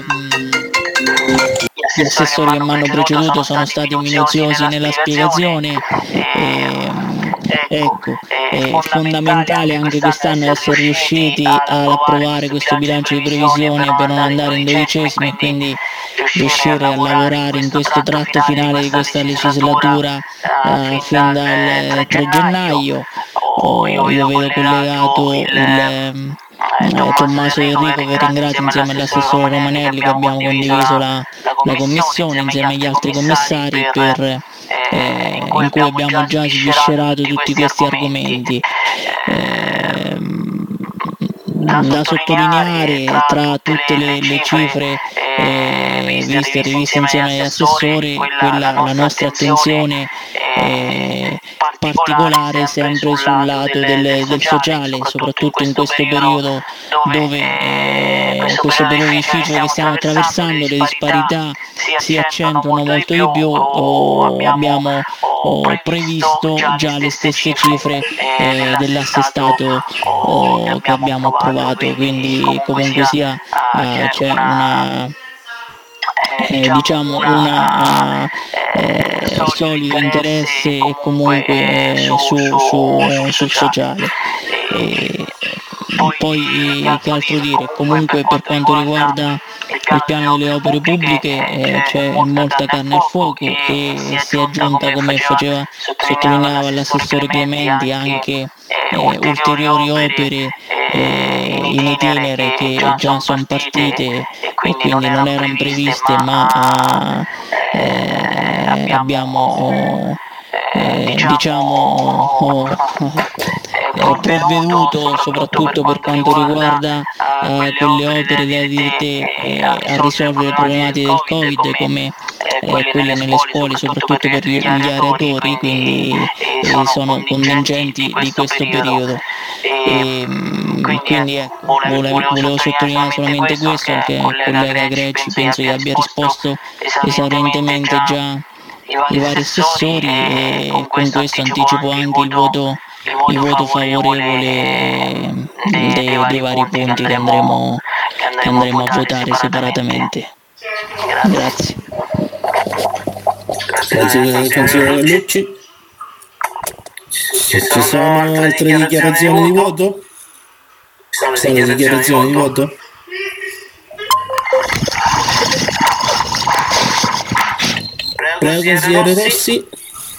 gli assessori che mi hanno preceduto sono stati minuziosi nella spiegazione. E, ecco, è fondamentale anche quest'anno essere riusciti ad approvare questo bilancio di previsione per non andare in dodicesimi e quindi riuscire a lavorare in questo tratto finale di questa legislatura eh, fin dal tre gennaio. Oh, io vedo collegato il Eh, Tommaso e Enrico, che ringrazio, insieme all'assessore Romanelli, che abbiamo condiviso la, la commissione insieme agli altri commissari per, eh, in cui abbiamo già sviscerato tutti questi argomenti. Eh, da sottolineare tra tutte le, le cifre eh, viste e riviste insieme agli assessori, quella, la nostra attenzione eh, particolare sempre sul lato del, del sociale, soprattutto in questo periodo dove eh, in questo periodo difficile che stiamo attraversando le disparità si accentuano molto di più. O abbiamo o previsto già le stesse cifre eh, dell'assestato o, che abbiamo approvato, quindi comunque sia eh, c'è una Eh, diciamo una eh, solido interesse e comunque eh, su, su, sul sociale. E poi eh, che altro dire, comunque per quanto riguarda il piano delle opere pubbliche eh, c'è molta carne al fuoco e si è aggiunta, come faceva sottolineava l'assessore Clementi, anche eh, ulteriori opere eh, in itinere che già sono partite e quindi non erano previste, ma eh, abbiamo eh, diciamo oh, oh, provveduto soprattutto per quanto riguarda eh, quelle opere dedicate eh, a risolvere le problematiche del Covid, come eh, quelle nelle scuole, soprattutto per gli, gli areatori, quindi eh, sono contingenti di questo periodo. E, quindi ecco, volevo, volevo sottolineare solamente questo, perché il collega Greci penso che abbia risposto esaurientemente già i vari assessori, e con questo anticipo anche il voto, il voto favorevole dei, dei vari punti che andremo, e andremo a votare separatamente. Grazie. Grazie consigliere Lucci. Ci sono altre dichiarazioni di voto? Sono le dichiarazioni di voto? Prego consigliere Rossi.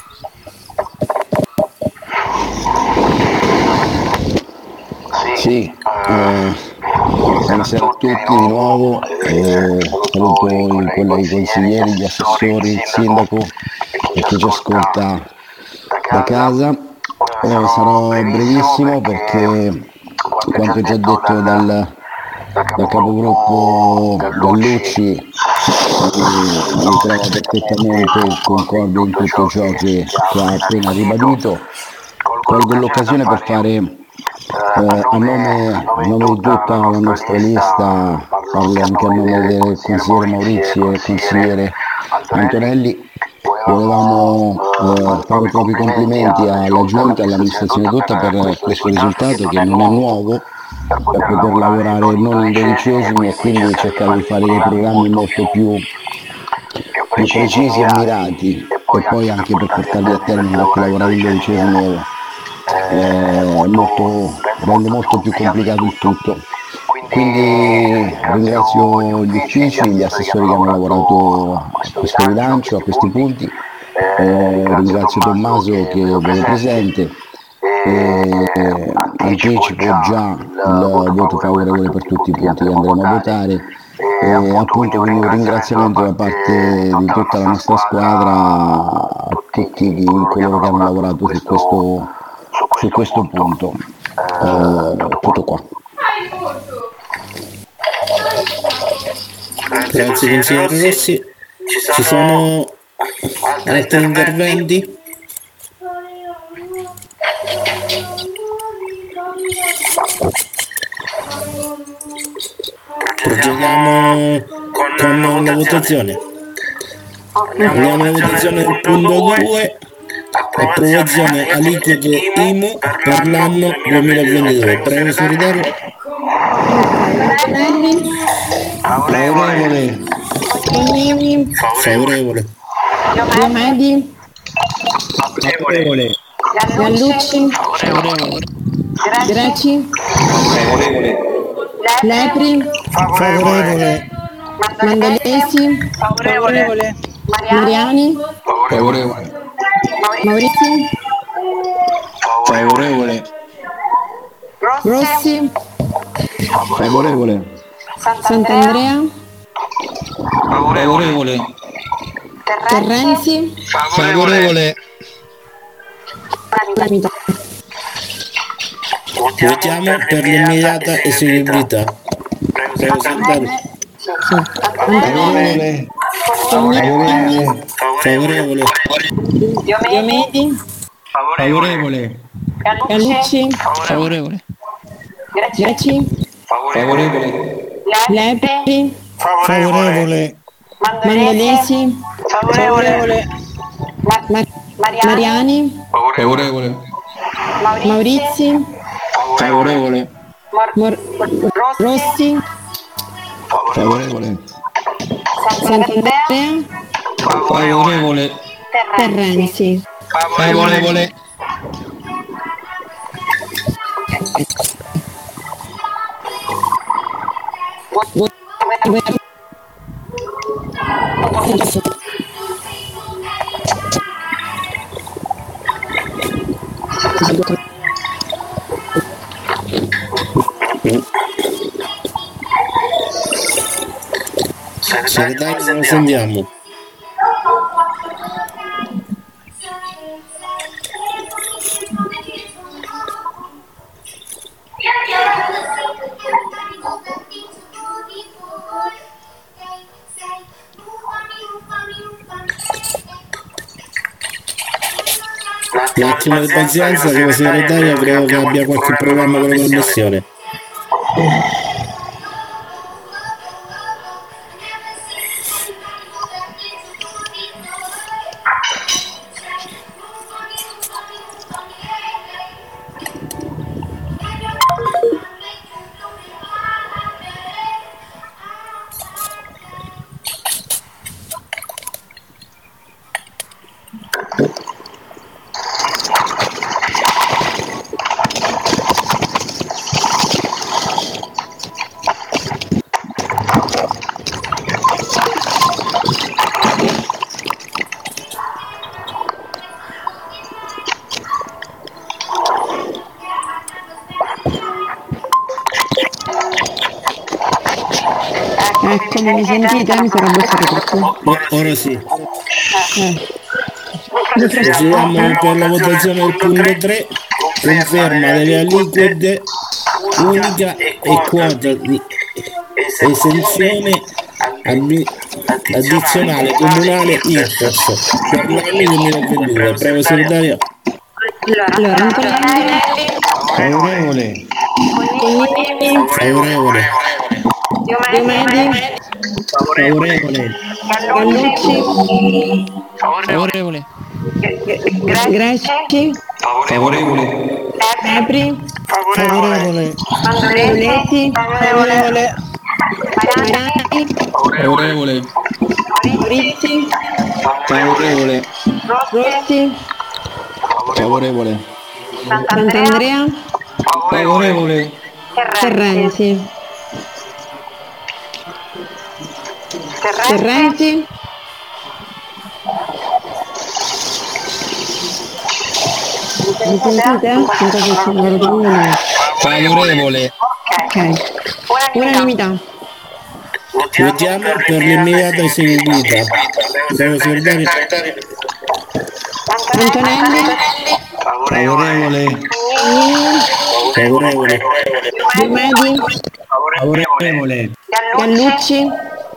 Sì, eh, buonasera a tutti di nuovo, eh, saluto i colleghi consiglieri, gli assessori, il sindaco e chi ci ascolta da casa. Eh, sarò brevissimo perché quanto già detto dal, dal capogruppo Gallucci eh, mi trovo perfettamente, concordo in tutto ciò che, che ha appena ribadito. Colgo l'occasione per fare Eh, a, nome, a nome di tutta la nostra lista, parlo anche a nome del consigliere Maurizi e del consigliere Antonelli, volevamo eh, fare proprio i complimenti alla Giunta e all'amministrazione tutta per questo risultato che non è nuovo, per poter lavorare non in dodicesimi e quindi cercare di fare dei programmi molto più, più precisi e mirati e poi anche per portarli a termine, perché lavorare in dodicesimo Eh, molto, rende molto più complicato il tutto. Quindi ringrazio gli uffici, gli assessori che hanno lavorato a questo bilancio, a questi punti, eh, ringrazio Tommaso che è presente, eh, anticipo già il voto favorevole per tutti i punti che andremo a votare e appunto quindi un ringraziamento da parte di tutta la nostra squadra a tutti coloro che hanno lavorato su questo su questo punto. Eh, tutto qua. Grazie consigliere Rossi. Ci sono altri interventi? Procediamo con la votazione. Andiamo alla votazione del punto due. Approvazione aliquote I M U per l'anno duemilaventidue. Prego segretario. Favorevole. Favorevole. Diomedi. Favorevole. Gallucci. Favorevole. Greci. Favorevole. Lepri. Favorevole. Mandolesi. Favorevole. Mariani. Favorevole. Maurizi. Favorevole. Rossi. Favorevole. Sant'Andrea. Favorevole. Terrenzi. Favorevole. Votiamo per l'immediata eseguibilità. Prego segretario. Antonelli. Favorevole. Favorevole. Diomedi. Favorevole. Gallucci. Favorevole. Greci. Favorevole. Lepri. Favorevole. Mandolesi. Favorevole. Ma- Mariani. Favorevole. Maurizi. Favorevole. Mor- Rossi. Favorevole. Sant'Andrea. Favorevole. Terrenzi. Favorevole. Segretario, non sentiamo. Un attimo di pazienza, come segretario credo che abbia qualche problema con la connessione. Eccomi, mi sentite? Mi sarà bloccato tutto. O- ora sì. Eh. Procediamo per la votazione del punto tre, conferma delle aliquote unica e quota di esenzione abbi- addizionale comunale I R P E F per l'anno duemilaventidue. Prego segretaria. Allora, Antonelli, Favorevole. Cognini, Favorevole. Diomedi, Favorevole. Gallucci, Favorevole. Greci, Favorevole. Epri, Favorevole. Mandoletti, favorevole, Mariani, Favorevole. Rizzi, Favorevole. Rossi, Favorevole. Sant'Andrea, Favorevole. Terrenzi, Terrenzi, mi sentite? Non so se sono venuto uno. Favorevole. Ok, unanimità. Votiamo per l'immediata eseguita. Prego segretaria. Antonelli, Favorevole. Cognini, Favorevole. Diomedi, Favorevole. Gallucci,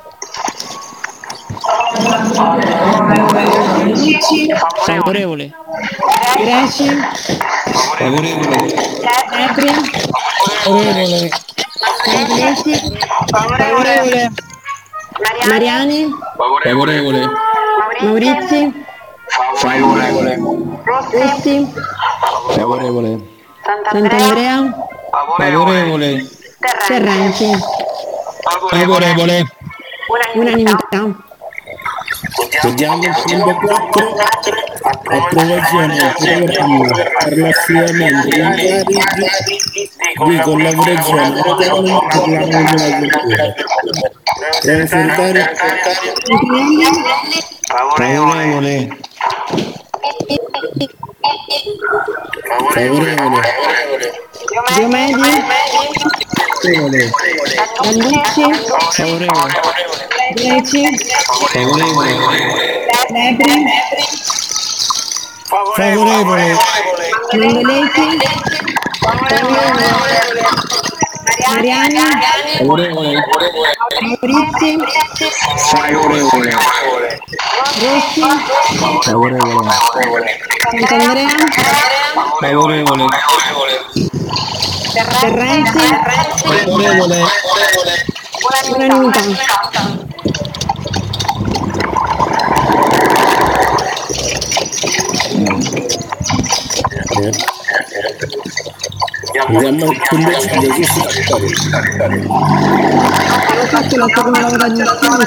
Gallucci, Favorevole. Greci, Favorevole. Epri, Favorevole. Mandoletti, favorevole, Mariani, Favorevole. Maurizi, Favorevole. Rossi, Favorevole. Sant'Andrea, Favorevole. Terrenzi, Favorevole. unanimità. Vediamo il punto quattro, approvazione del programma per l'affidamento di incarichi di collaborazione autonoma per l'anno duemilaventidue. Prego segretario. Favorevole. Favorevole. Diomedi, Gallucci, Favorevole. Greci, Favorevole. Epri, Favorevole. Mandoletti, Mariani, Favorevole. Maurizi, Favorevole. Rossi, Favorevole. Sant'Andrea, Favorevole. Terrenzi, Favorevole. unanimità. Andiamo al punto cinque, giusto segretario? Ho fatto la seconda lavorazione.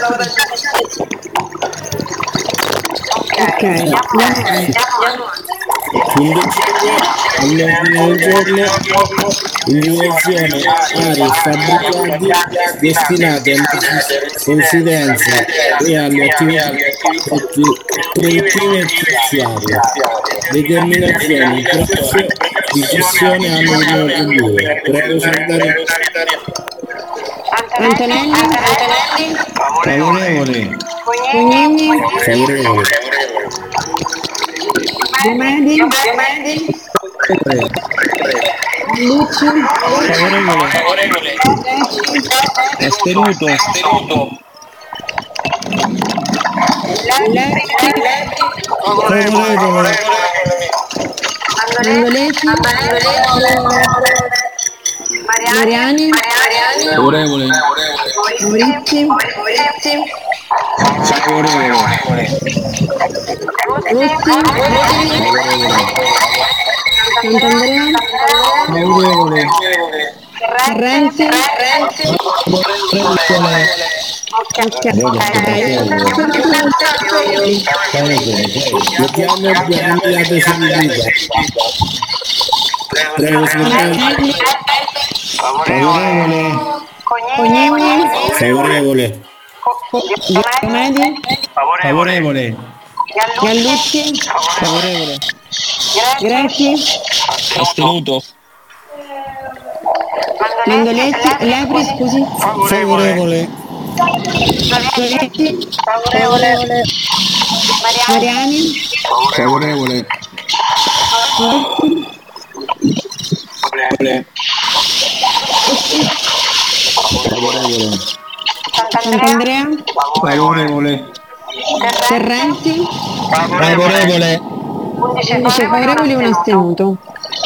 Ok, andiamo avanti. Punto cinque, all'ordine del giorno, individuazione aree fabbricati destinate alla consistenza e alle attività produttive e terziarie, determinazione di prezzo di gestione anno duemilaventidue. Prego segretario. Antonelli, Favorevole. Cognini, Favorevole. Diomedi, Gallucci, Favorevole. Astenuto. Lepri, Favorevole. Mandoletti, Mariani, Favorevole. Maurizi, Favorevole. Rossi, Sant'Andrea, Favorevole. Terrenzi, Votiamo per l'immediata eseguita. Prego segretario. Favorevole. Cognini, Favorevole. Diomedi, Favorevole. Gallucci, Favorevole. Greci, Astenuto. Mandoletti, Lepri, scusi, Favorevole. Giorgetti, favorevole. Mariani, Favorevole. Favorevole. Favorevole. Sant'Andrea, Favorevole. Terrenti, Favorevole. undici favorevoli e un astenuto.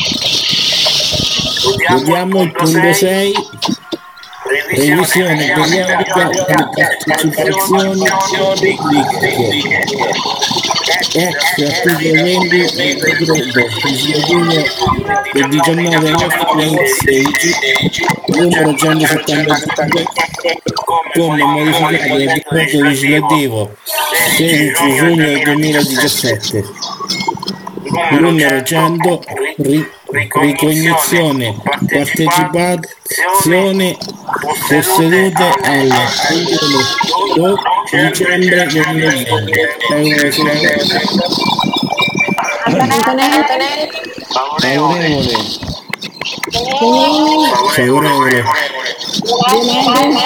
Vediamo il punto sei. Revisione periodica delle partecipazioni pubbliche. Ex articolo venti del decreto legislativo del diciannove agosto duemilasedici numero centosettantacinque, come modificato dal decreto legislativo sedici giugno duemiladiciassette numero cento, ri- ricognizione, partecipazione possedute al trentuno dicembre duemilaventi. Antonelli, Favorevole. Tonini, Favorevole. Diomede,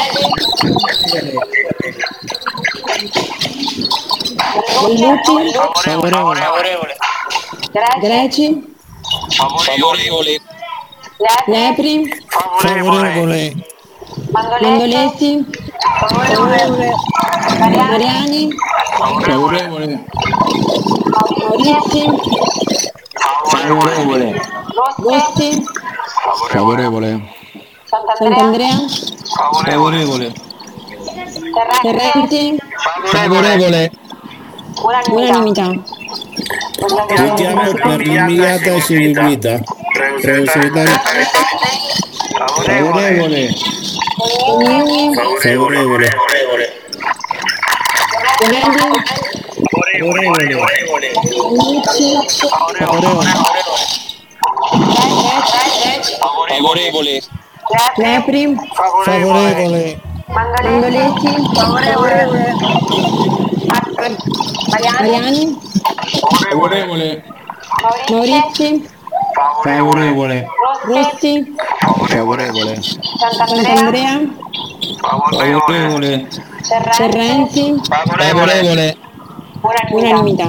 Bellucci, Favorevole. Greci, Favorevole. Lepri, Favorevole. Mandolesi, favorevole. Mariani, Favorevole. Maurizi, Favorevole. Gosti, Favorevole. Sant'Andrea, Favorevole. Terrenti, Favorevole. unanimità. Votiamo per l'immediata eseguibilità. Prego segretario. Favorevole. Tonini, Favorevole. Diomede, Favorevole. Bellucci, Favorevole. Favorevole. Lepri, Favorevole. Mandolesi, favorevole. Mariani, Favorevole. Maurizi, Favorevole. Rossi, Favorevole. Sant'Andrea, Favorevole. Terrenti, Favorevole. unanimità.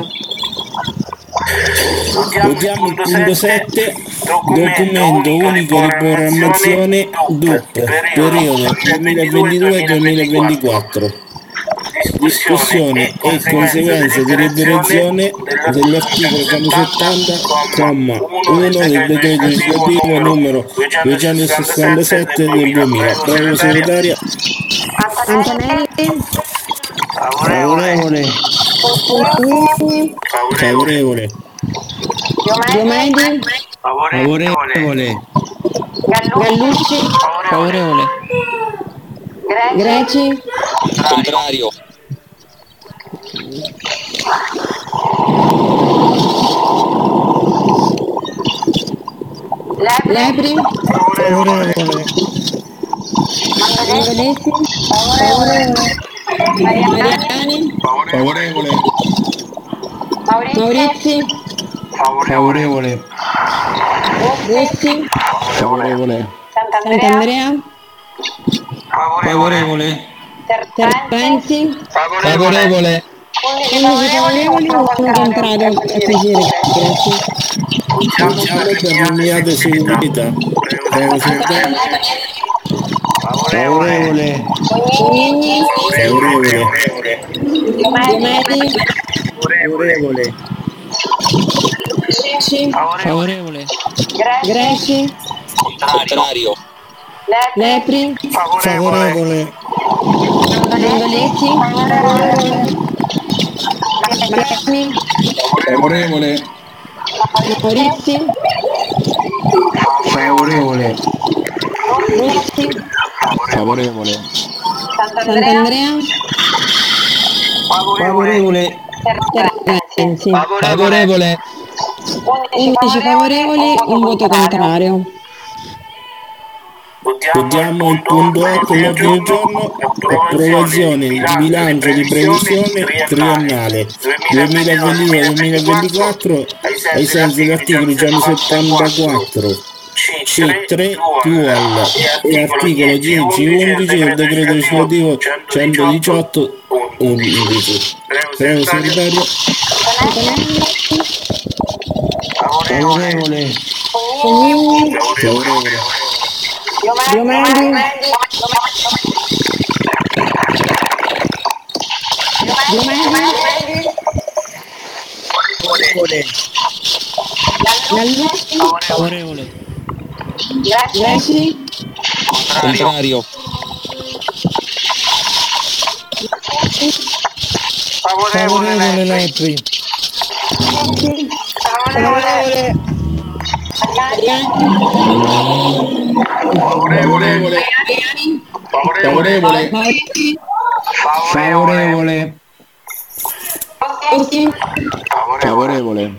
Votiamo il punto sette. Documento unico di programmazione D U P periodo duemilaventidue duemilaventiquattro. Discussione e conseguenza di deliberazione degli articoli centosettanta comma uno del decreto legislativo numero duecentosessantasette del duemila. Prego segretaria. Antonelli, Favorevole. Tonini, Favorevole. Diomede, Favorevole. Gallucci, Favorevole. Greci, Contrario. Lepri, Favorevole. Mandolesi, favorevole. Mariani, Favorevole. Maurizi, Favorevole. Rossi, Favorevole. Sant'Andrea, Favorevole. Terrenti, Favorevole. undici favorevoli e un contrario a acquisire. Grazie. Votiamo per l'immediata eseguibilità. Prego segretario. Favorevole. Tonini, Favorevole. Diomede, Favorevole. Bellucci, Favorevole. Greci, Contrario. Lepri, Favorevole. Mandolesi, Mariani, Favorevole. Maurizi, Favorevole. Rossi, Favorevole. Sant'Andrea, Favorevole. Terrenti. Favorevole. undici favorevoli, un voto contrario. Votiamo il punto otto all'ordine del giorno. Approvazione di bilancio di previsione triennale duemilaventidue duemilaventiquattro ai sensi degli articoli centosettantaquattro C tre Dual e articolo dieci undici del decreto legislativo centodiciotto undici. Prego segretario. Favorevole. Favorevole. Diomedes. Diomedes. Gallucci. Favorevole. Greci. Contrario. Favorevole Lepri. Favorevole. Favorevole. Favorevole. Favorevole. Corti. Favorevole.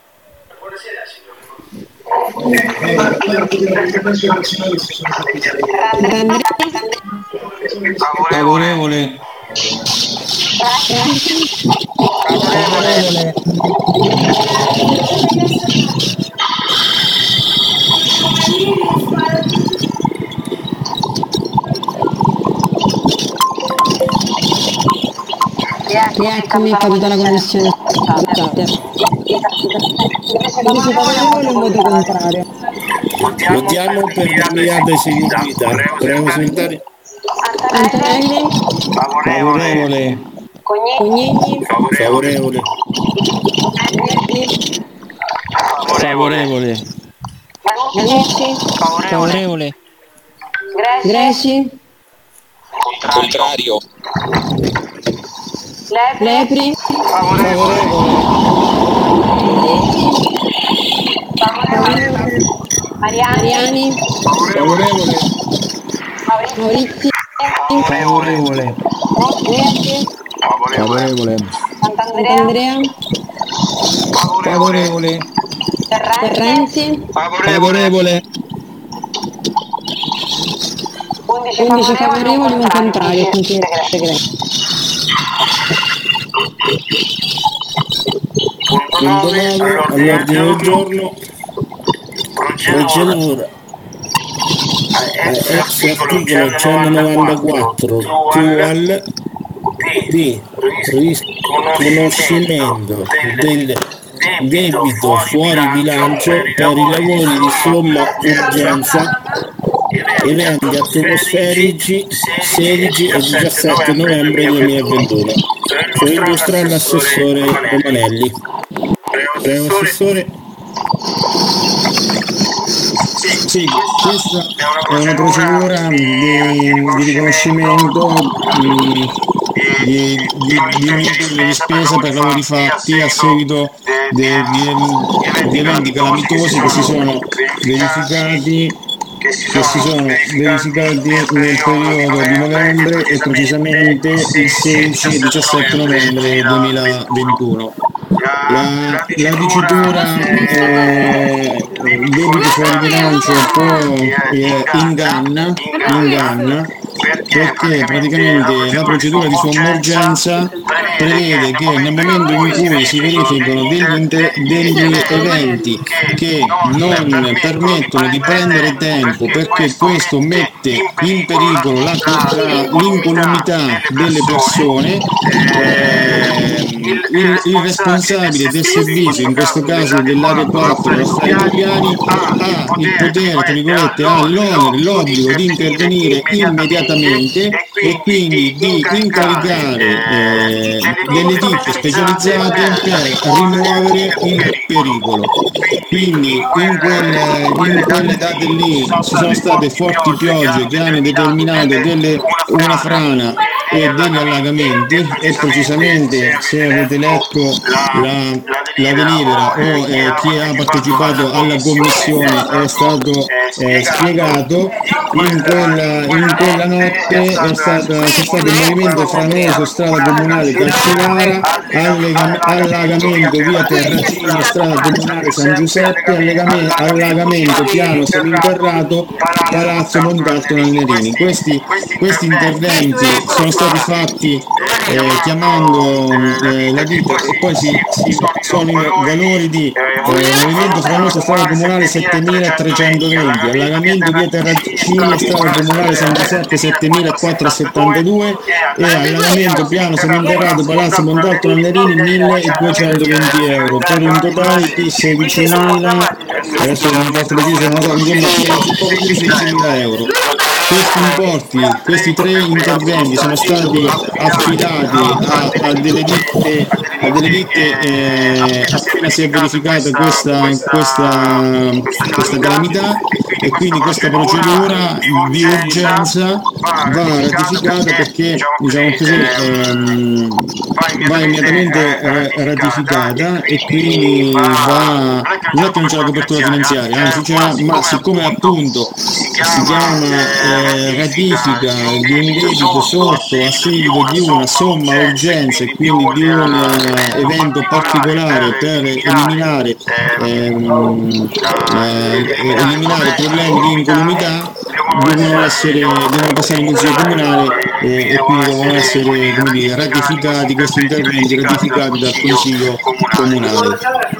Favorevole. Favorevole. Rieccomi, è caduta la connessione. Scusate. Invece favorevole un voto contrario. Votiamo per l'immediata eseguibilità. Prego segretario. Antonelli. Favorevole. Cognini. Favorevole. Favorevole. Gallucci. Favorevole. Greci. Contrario. Lepri. Favorevole. Mariani. Favorevole. Maurizio. Favorevole. Guerri. Favorevole. Sant'Andrea. Favorevole. Terrenzi. Favorevole. undici favorevoli, un contrario. Consigliere Segreto. Punto nove all'ordine del giorno. Procedura. Ex articolo centonovantaquattro Dual di riconoscimento del debito fuori bilancio per i lavori di somma urgenza, eventi atmosferici sedici e diciassette novembre duemilaventuno. Lo illustra l'assessore Romanelli. Prego assessore. Sì, questa è una procedura di, di riconoscimento di, di, di, di un impegno di spesa per lavori fatti a seguito de- di, di eventi calamitosi che si sono verificati che si sono verificati nel periodo di novembre e precisamente il sedici e diciassette novembre duemilaventuno. La, la dicitura eh, debito fuori bilancio poi eh, inganna, inganna perché praticamente la procedura di somma urgenza prevede che nel momento in cui si verificano degli, inter- degli eventi che non permettono di prendere tempo perché questo mette in pericolo la, la, l'incolumità delle persone, eh, il, il responsabile del servizio, in questo caso dell'area quattro Raffaele Italiani, ha il potere, tra virgolette, ha l'onere, l'obbligo di intervenire immediatamente e quindi di incaricare eh, delle ditte specializzate per rimuovere il pericolo. Quindi in quelle, in quelle date lì ci sono state forti piogge che hanno determinato delle, una frana e degli allagamenti e precisamente, se avete letto la, la delibera o eh, chi ha partecipato alla commissione è stato eh, spiegato, in quella, in quella notte è stata, c'è stato il movimento franoso strada comunale Calcinara, allega, allagamento via Terracino strada comunale San Giuseppe, allagamento piano seminterrato Palazzo Montalto Nallerini. Questi, questi interventi sono stati fatti eh, chiamando eh, la ditta e poi si, si sono i valori di eh, movimento franoso strada comunale settemilatrecentoventi, allagamento via Terracini strada comunale San Giuseppe settemilaquattrocentosettantadue e allagamento piano seminterrato Palazzo Montalto Nallerini milleduecentoventi euro per un totale di sedicimila, adesso non mi faccio preciso, non so, sedicimila euro. Questi importi, questi tre interventi sono stati affidati a, a delle ditte, a delle ditte eh, appena si è verificata questa, questa, questa calamità, e quindi questa procedura di urgenza va ratificata perché, diciamo così, ehm, va immediatamente eh, ratificata e quindi va, non è che non c'è la copertura finanziaria, anzi c'è, ma siccome appunto si chiama eh, ratifica di un debito sorto a seguito di una somma urgenza e quindi di un eh, evento particolare per eliminare ehm, eh, eliminare problemi di incolumità, devono essere devono passare in consiglio comunale eh, e quindi devono essere, come dire, ratificati questi interventi ratificati dal consiglio comunale.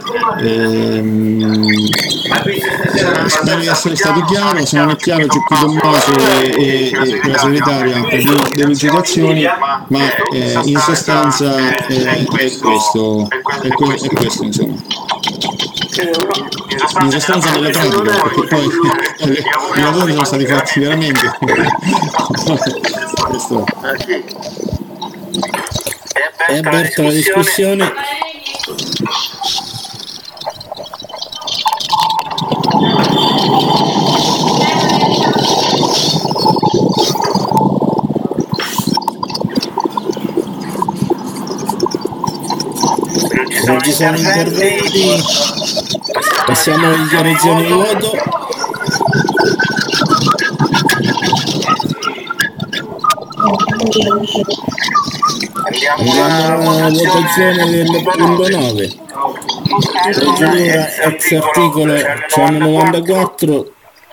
Ehm, spero di essere stato chiaro, se non è chiaro c'è qui Tommaso e, e, e la segretaria per le delucidazioni, ma eh, in sostanza eh, è questo è, que- è questo insomma. In sostanza nella pratica, perché poi i lavori sono stati fatti veramente. Questo. È aperta la discussione. Non ci sono interventi, passiamo alle dichiarazioni di voto. Andiamo alla votazione del punto nove. Procedura ex articolo centonovantaquattro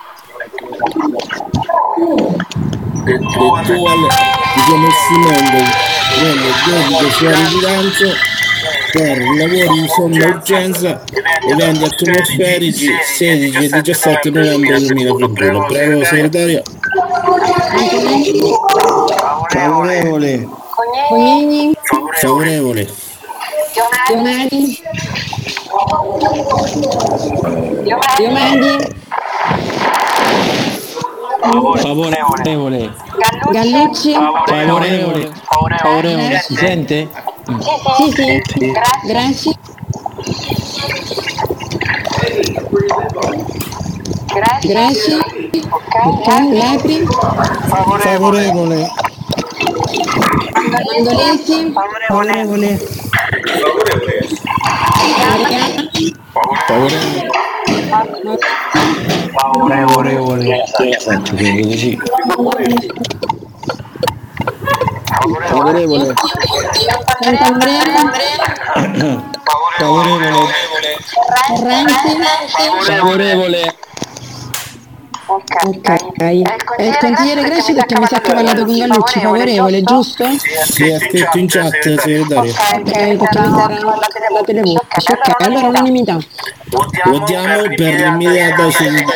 dettuale di conoscimento del debito fuori bilancio per lavori di somma urgenza, eventi atmosferici sedici e diciassette novembre duemilaventuno. Prego segretario. Favorevole. Fognini, Favorevole. Dionati, Diomendi, Favorevole. Gallucci, Favorevole. Favorevole. Si sente? sì sì, Grassi, Grassi, ok, Lepri, Favorevole. Mandolesi, favorevole, Mariani, Favorevole. Favorevole. Sant'Andrea, Favorevole. Renzi, Favorevole. ok, e il consigliere Grassi perché mi si è accavallato con Gallucci, favorevole, giusto? Si è scritto in chat segretario. Ok, perché mi si era accavallate le voci, ok, allora unanimità. Votiamo per l'immediata esecuzione.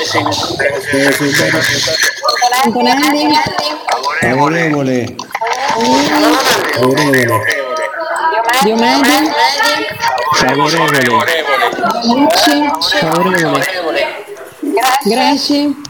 Antonelli, Favorevole. Favorevole. Diomedi, Favorevole. Gallucci, Favorevole. Grassi,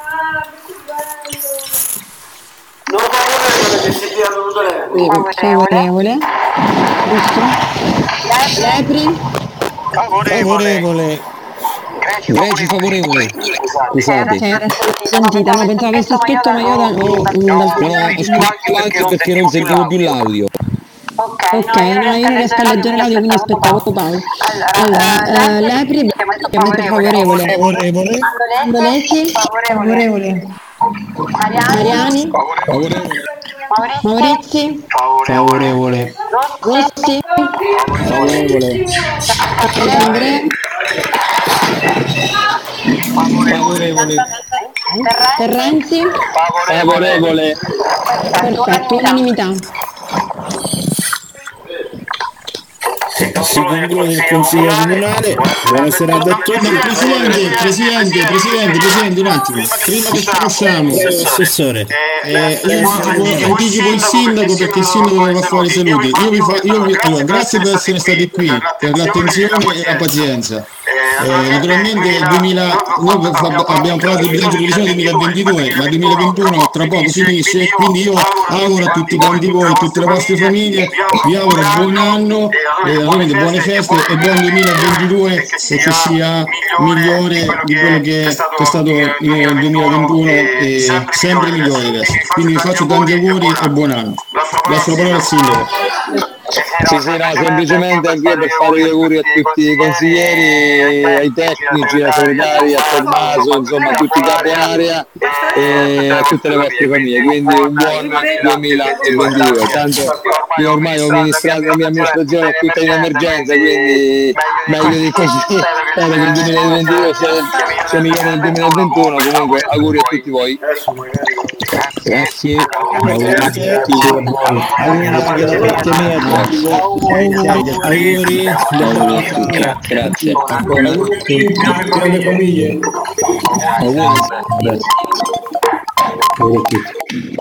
favorevole, giusto? Lepri, Favorevole. Greci favorevole. Scusate. che era sentita, ma pensavo avesse scritto, ma io da, oh, dal No, ho scritto anche perché non sentivo più l'audio. ok, no, io non riesco a leggere l'audio, quindi aspettavo Paolo. Allora, eh, Lepri, ovviamente favorevole. Favorevole. Mandolesi, favorevole. Mariani, Favorevole. Maurizi, Favorevole. Rossi, Favorevole. Andrea, Favorevole. Terrenzi? Favorevole. Perfetto, unanimità. Si conclude il consiglio comunale. Buona serata a tutti. Presidente, presidente, presidente, presidente, un attimo, prima che conosciamo, assessore, eh, io anticipo, anticipo il sindaco perché il sindaco deve fare i saluti. Io vi fa, io vi, allora, grazie per essere stati qui, per l'attenzione e la pazienza. Eh, naturalmente il duemila, noi abbiamo parlato di bilancio di previsione duemilaventidue, ma il duemilaventuno tra poco si finisce, quindi io auguro a tutti quanti voi, a tutte le vostre famiglie, vi auguro buon anno, eh, naturalmente buone feste e buon duemilaventidue e che sia migliore di quello che è stato nel duemilaventuno e sempre migliore adesso. Quindi vi faccio tanti auguri e buon anno. Lascio la parola al sindaco. Sì, sì, no, semplicemente anche io per fare gli auguri a tutti i consiglieri, ai tecnici, ai segretari, a Tommaso, insomma a tutti i capi area e a tutte le vostre famiglie, quindi un buon duemilaventidue. Tanto io ormai ho amministrato la mia amministrazione tutta in emergenza, quindi meglio di così, spero che il duemilaventidue sia, sia migliore del duemilaventuno. Comunque auguri a tutti voi. Grazie, auguri a tutti, auguri anche da parte mia, auguri, grazie ancora alle famiglie. auguri. Auguri a tutti.